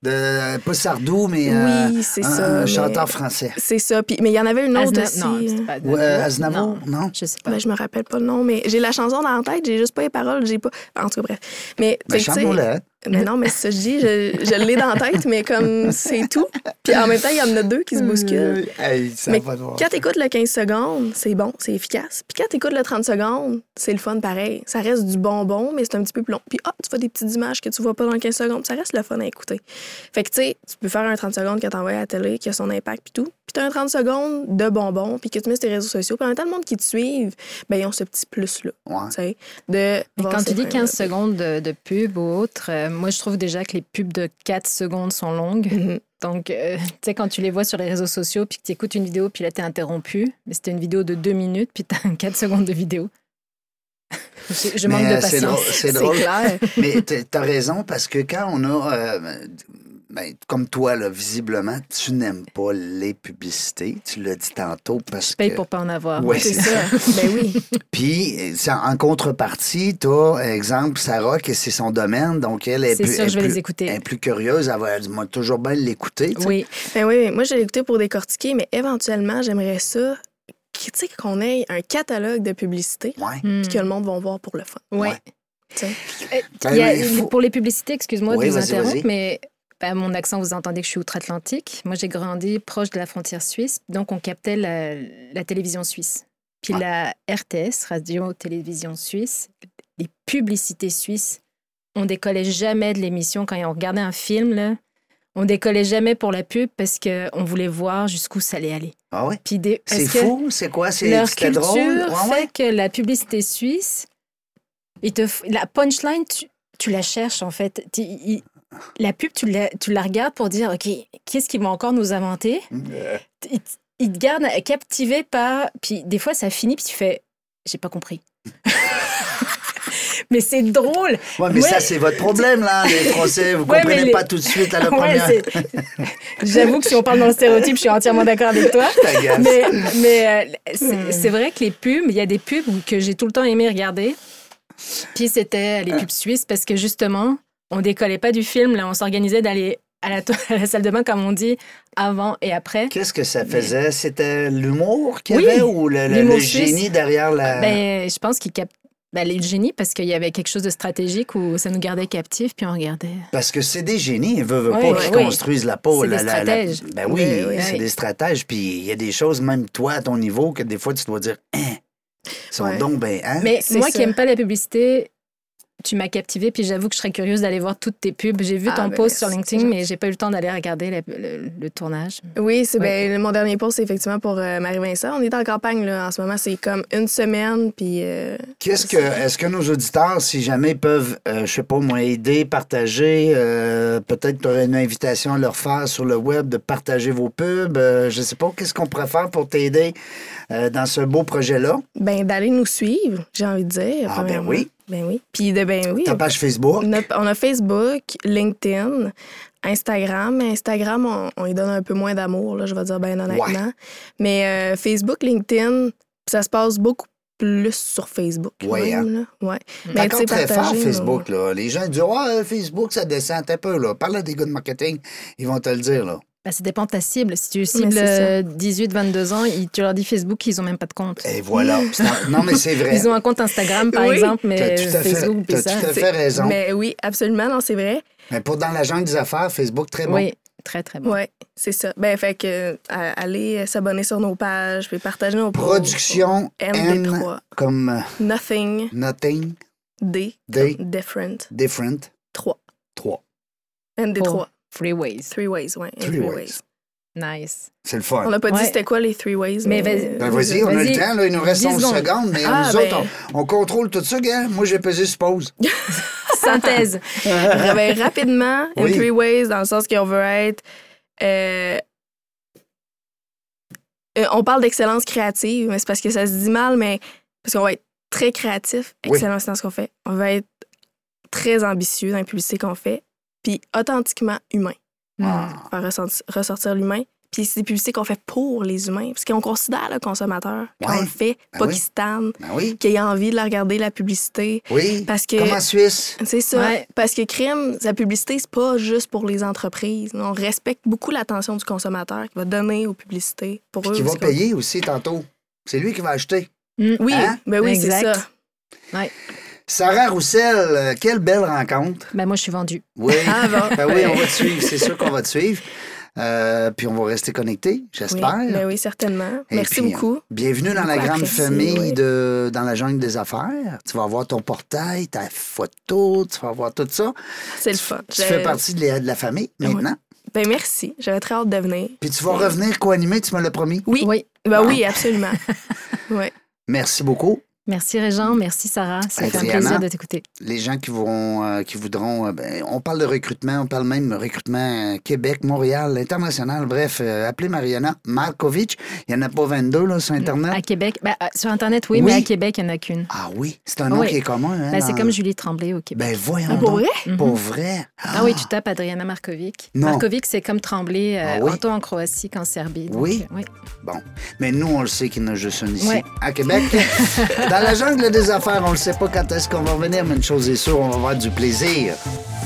Pas Sardou, mais oui, c'est ça, un chanteur français. C'est ça. Puis, mais il y en avait une autre aussi. Non, c'est pas Aznavour, non? Je sais pas. Ben, je me rappelle pas le nom, mais j'ai la chanson dans la tête, j'ai juste pas les paroles, j'ai pas... En tout cas, bref. Mais, chante-le. Mais non, mais ça, je dis, je l'ai dans la tête, mais comme c'est tout. Puis en même temps, il y en a deux qui se bousculent. Mais quand t'écoutes le 15 secondes, c'est bon, c'est efficace. Puis quand t'écoutes le 30 secondes, c'est le fun pareil. Ça reste du bonbon, mais c'est un petit peu plus long. Puis tu vois des petites images que tu vois pas dans le 15 secondes, ça reste le fun à écouter. Fait que tu sais, tu peux faire un 30 secondes que t'envoies à la télé, qui a son impact puis tout. Puis t'as un 30 secondes de bonbons, puis que tu mets sur tes réseaux sociaux. Puis en même temps, le monde qui te suivent, ben ils ont ce petit plus-là. Ouais. Mais quand tu dis 15 secondes de pub ou autre, moi, je trouve déjà que les pubs de 4 secondes sont longues. Mm-hmm. Donc, tu sais, quand tu les vois sur les réseaux sociaux, puis que tu écoutes une vidéo, puis là, t'es interrompu, mais c'était une vidéo de 2 minutes, puis t'as 4 secondes de vidéo. je manque de patience. C'est drôle. Clair. Mais t'as raison, parce que quand on a... comme toi, là, visiblement, tu n'aimes pas les publicités. Tu l'as dit tantôt parce que... Je paye pour pas en avoir. Oui, c'est ça. Ben oui. Puis, en contrepartie, tu as, exemple, Sarah, que c'est son domaine, donc elle est plus curieuse. Elle va toujours bien l'écouter. Oui. Ben oui, moi, je l'ai écouté pour décortiquer, mais éventuellement, j'aimerais ça... Tu sais, qu'on ait un catalogue de publicités, puis que le monde va voir pour le fun. Oui. Ouais. Pour les publicités, excuse-moi de vous interrompre, vas-y. mais mon accent, vous entendez que je suis outre-Atlantique. Moi, j'ai grandi proche de la frontière suisse, donc on captait la télévision suisse. Puis la RTS, Radio-Télévision Suisse, les publicités suisses, on décollait jamais de l'émission. Quand on regardait un film, là, on décollait jamais pour la pub parce qu'on voulait voir jusqu'où ça allait aller. Ah ouais? Puis c'est fou? C'est quoi? Leur c'était culture drôle? fait que la publicité suisse, la punchline, tu la cherches, en fait. La pub, tu la regardes pour dire, OK, qu'est-ce qu'ils vont encore nous inventer? Ils te gardent captivé par... Puis des fois, ça finit, puis tu fais, j'ai pas compris. Mais c'est drôle. Oui, mais ça, c'est votre problème, là, les Français. Vous comprenez pas tout de suite à la première. J'avoue que si on parle dans le stéréotype, je suis entièrement d'accord avec toi. Mais c'est vrai que les pubs, il y a des pubs que j'ai tout le temps aimé regarder. Puis c'était les pubs suisses parce que justement, on décollait pas du film. Là, on s'organisait d'aller à la salle de bain, comme on dit, avant et après. Qu'est-ce que ça faisait? C'était l'humour qu'il y avait ou le génie derrière la... Je pense qu'il capte le génie, parce qu'il y avait quelque chose de stratégique où ça nous gardait captifs, puis on regardait. Parce que c'est des génies, ils veulent pas qu'ils construisent la peau. C'est des stratèges. Ben oui, c'est des stratèges. Puis il y a des choses, même toi, à ton niveau, que des fois, tu dois dire, ils sont donc ben, Mais moi qui n'aime pas la publicité, tu m'as captivée, puis j'avoue que je serais curieuse d'aller voir toutes tes pubs. J'ai vu ton post sur LinkedIn, mais j'ai pas eu le temps d'aller regarder le tournage. Oui, mon dernier post, c'est effectivement pour Marie-Vincent. On est en campagne, là, en ce moment. C'est comme une semaine, puis... Est-ce que nos auditeurs, si jamais ils peuvent, je sais pas moi, aider, partager, peut-être tu aurais une invitation à leur faire sur le web de partager vos pubs, je sais pas, qu'est-ce qu'on pourrait faire pour t'aider dans ce beau projet-là? Ben d'aller nous suivre, j'ai envie de dire. Ah, ben oui. Ben oui. Puis ta page Facebook? On a Facebook, LinkedIn, Instagram. Mais Instagram, on y donne un peu moins d'amour, là, je vais dire bien honnêtement. Ouais. Mais Facebook, LinkedIn, ça se passe beaucoup plus sur Facebook. Oui, même, là. Ouais. Mais tu sais, très fort, Facebook. Là. Les gens disent « Facebook, ça descend un peu. » là. Parle à des gars de marketing, ils vont te le dire. Là. Ben, ça dépend de ta cible. Si tu cibles 18-22 ans, tu leur dis Facebook, ils n'ont même pas de compte. Et voilà. Non, mais c'est vrai. Ils ont un compte Instagram, par exemple, mais Facebook, tu as tout à fait raison. Mais oui, absolument, non, c'est vrai. Mais pour dans la jungle des affaires, Facebook, très bon. Oui, très, très bon. Oui, c'est ça. Ben, fait que aller s'abonner sur nos pages, puis partager nos Production ND3. Comme... Nothing. D. Different. 3. ND3. 3 ways. 3 ways, oui. 3 ways. Nice. C'est le fun. On n'a pas dit c'était quoi les 3 ways. Mais vas-y, on a le temps, là, il nous reste 11 secondes, mais nous autres, on contrôle tout ça, gars. Moi, j'ai pesé sur pause. Synthèse. Rapidement, une 3 ways, dans le sens qu'on veut être... on parle d'excellence créative, mais c'est parce que ça se dit mal, mais parce qu'on va être très créatif, excellence dans ce qu'on fait. On va être très ambitieux dans les publicités qu'on fait, puis authentiquement humain. Faire ressortir l'humain. Puis c'est des publicités qu'on fait pour les humains. Parce qu'on considère le consommateur quand on le fait, pas qu'il se tanne, qu'il a envie de la regarder, la publicité. Oui, parce que, comme en Suisse. C'est ça. Ouais. Parce que crime, la publicité, c'est pas juste pour les entreprises. On respecte beaucoup l'attention du consommateur qui va donner aux publicités pour puis eux. Qui va payer aussi tantôt. C'est lui qui va acheter. Oui, ben oui, c'est ça. Ouais. Sarah Roussel, quelle belle rencontre. Ben moi, je suis vendue. Oui, ben oui, on va te suivre. C'est sûr qu'on va te suivre. Puis on va rester connectés, j'espère. Oui, ben oui, certainement. Merci beaucoup. Bienvenue dans la grande famille dans la jungle des affaires. Tu vas avoir ton portail, ta photo, tu vas avoir tout ça. C'est le fun. Tu fais partie de la famille maintenant. Ben merci. J'avais très hâte de venir. Puis tu vas revenir co-animer, tu me l'as promis? Oui. Ben oui, absolument. Ouais. Merci beaucoup. Merci Régent, merci Sarah. Ça fait un plaisir de t'écouter. Les gens qui voudront, on parle de recrutement, on parle même de recrutement Québec, Montréal, international, bref, appelez Mariana Markovic. Il n'y en a pas 22 là, sur Internet. À Québec, sur Internet, oui, mais à Québec, il n'y en a qu'une. Ah oui, c'est un nom qui est commun. Hein, c'est comme Julie Tremblay au Québec. Ben voyons pour vrai? Pour vrai? Ah oui, tu tapes Adriana Markovic. Non. Markovic, c'est comme Tremblay, autant en Croatie qu'en Serbie. Donc, oui? Bon, mais nous, on le sait qu'il y en a juste une ici, à Québec. Dans la jungle des affaires, on ne sait pas quand est-ce qu'on va revenir, mais une chose est sûre, on va avoir du plaisir.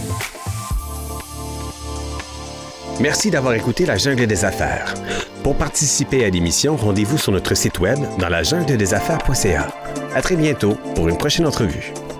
Merci d'avoir écouté La Jungle des Affaires. Pour participer à l'émission, rendez-vous sur notre site web dans lajungledesaffaires.ca. À très bientôt pour une prochaine entrevue.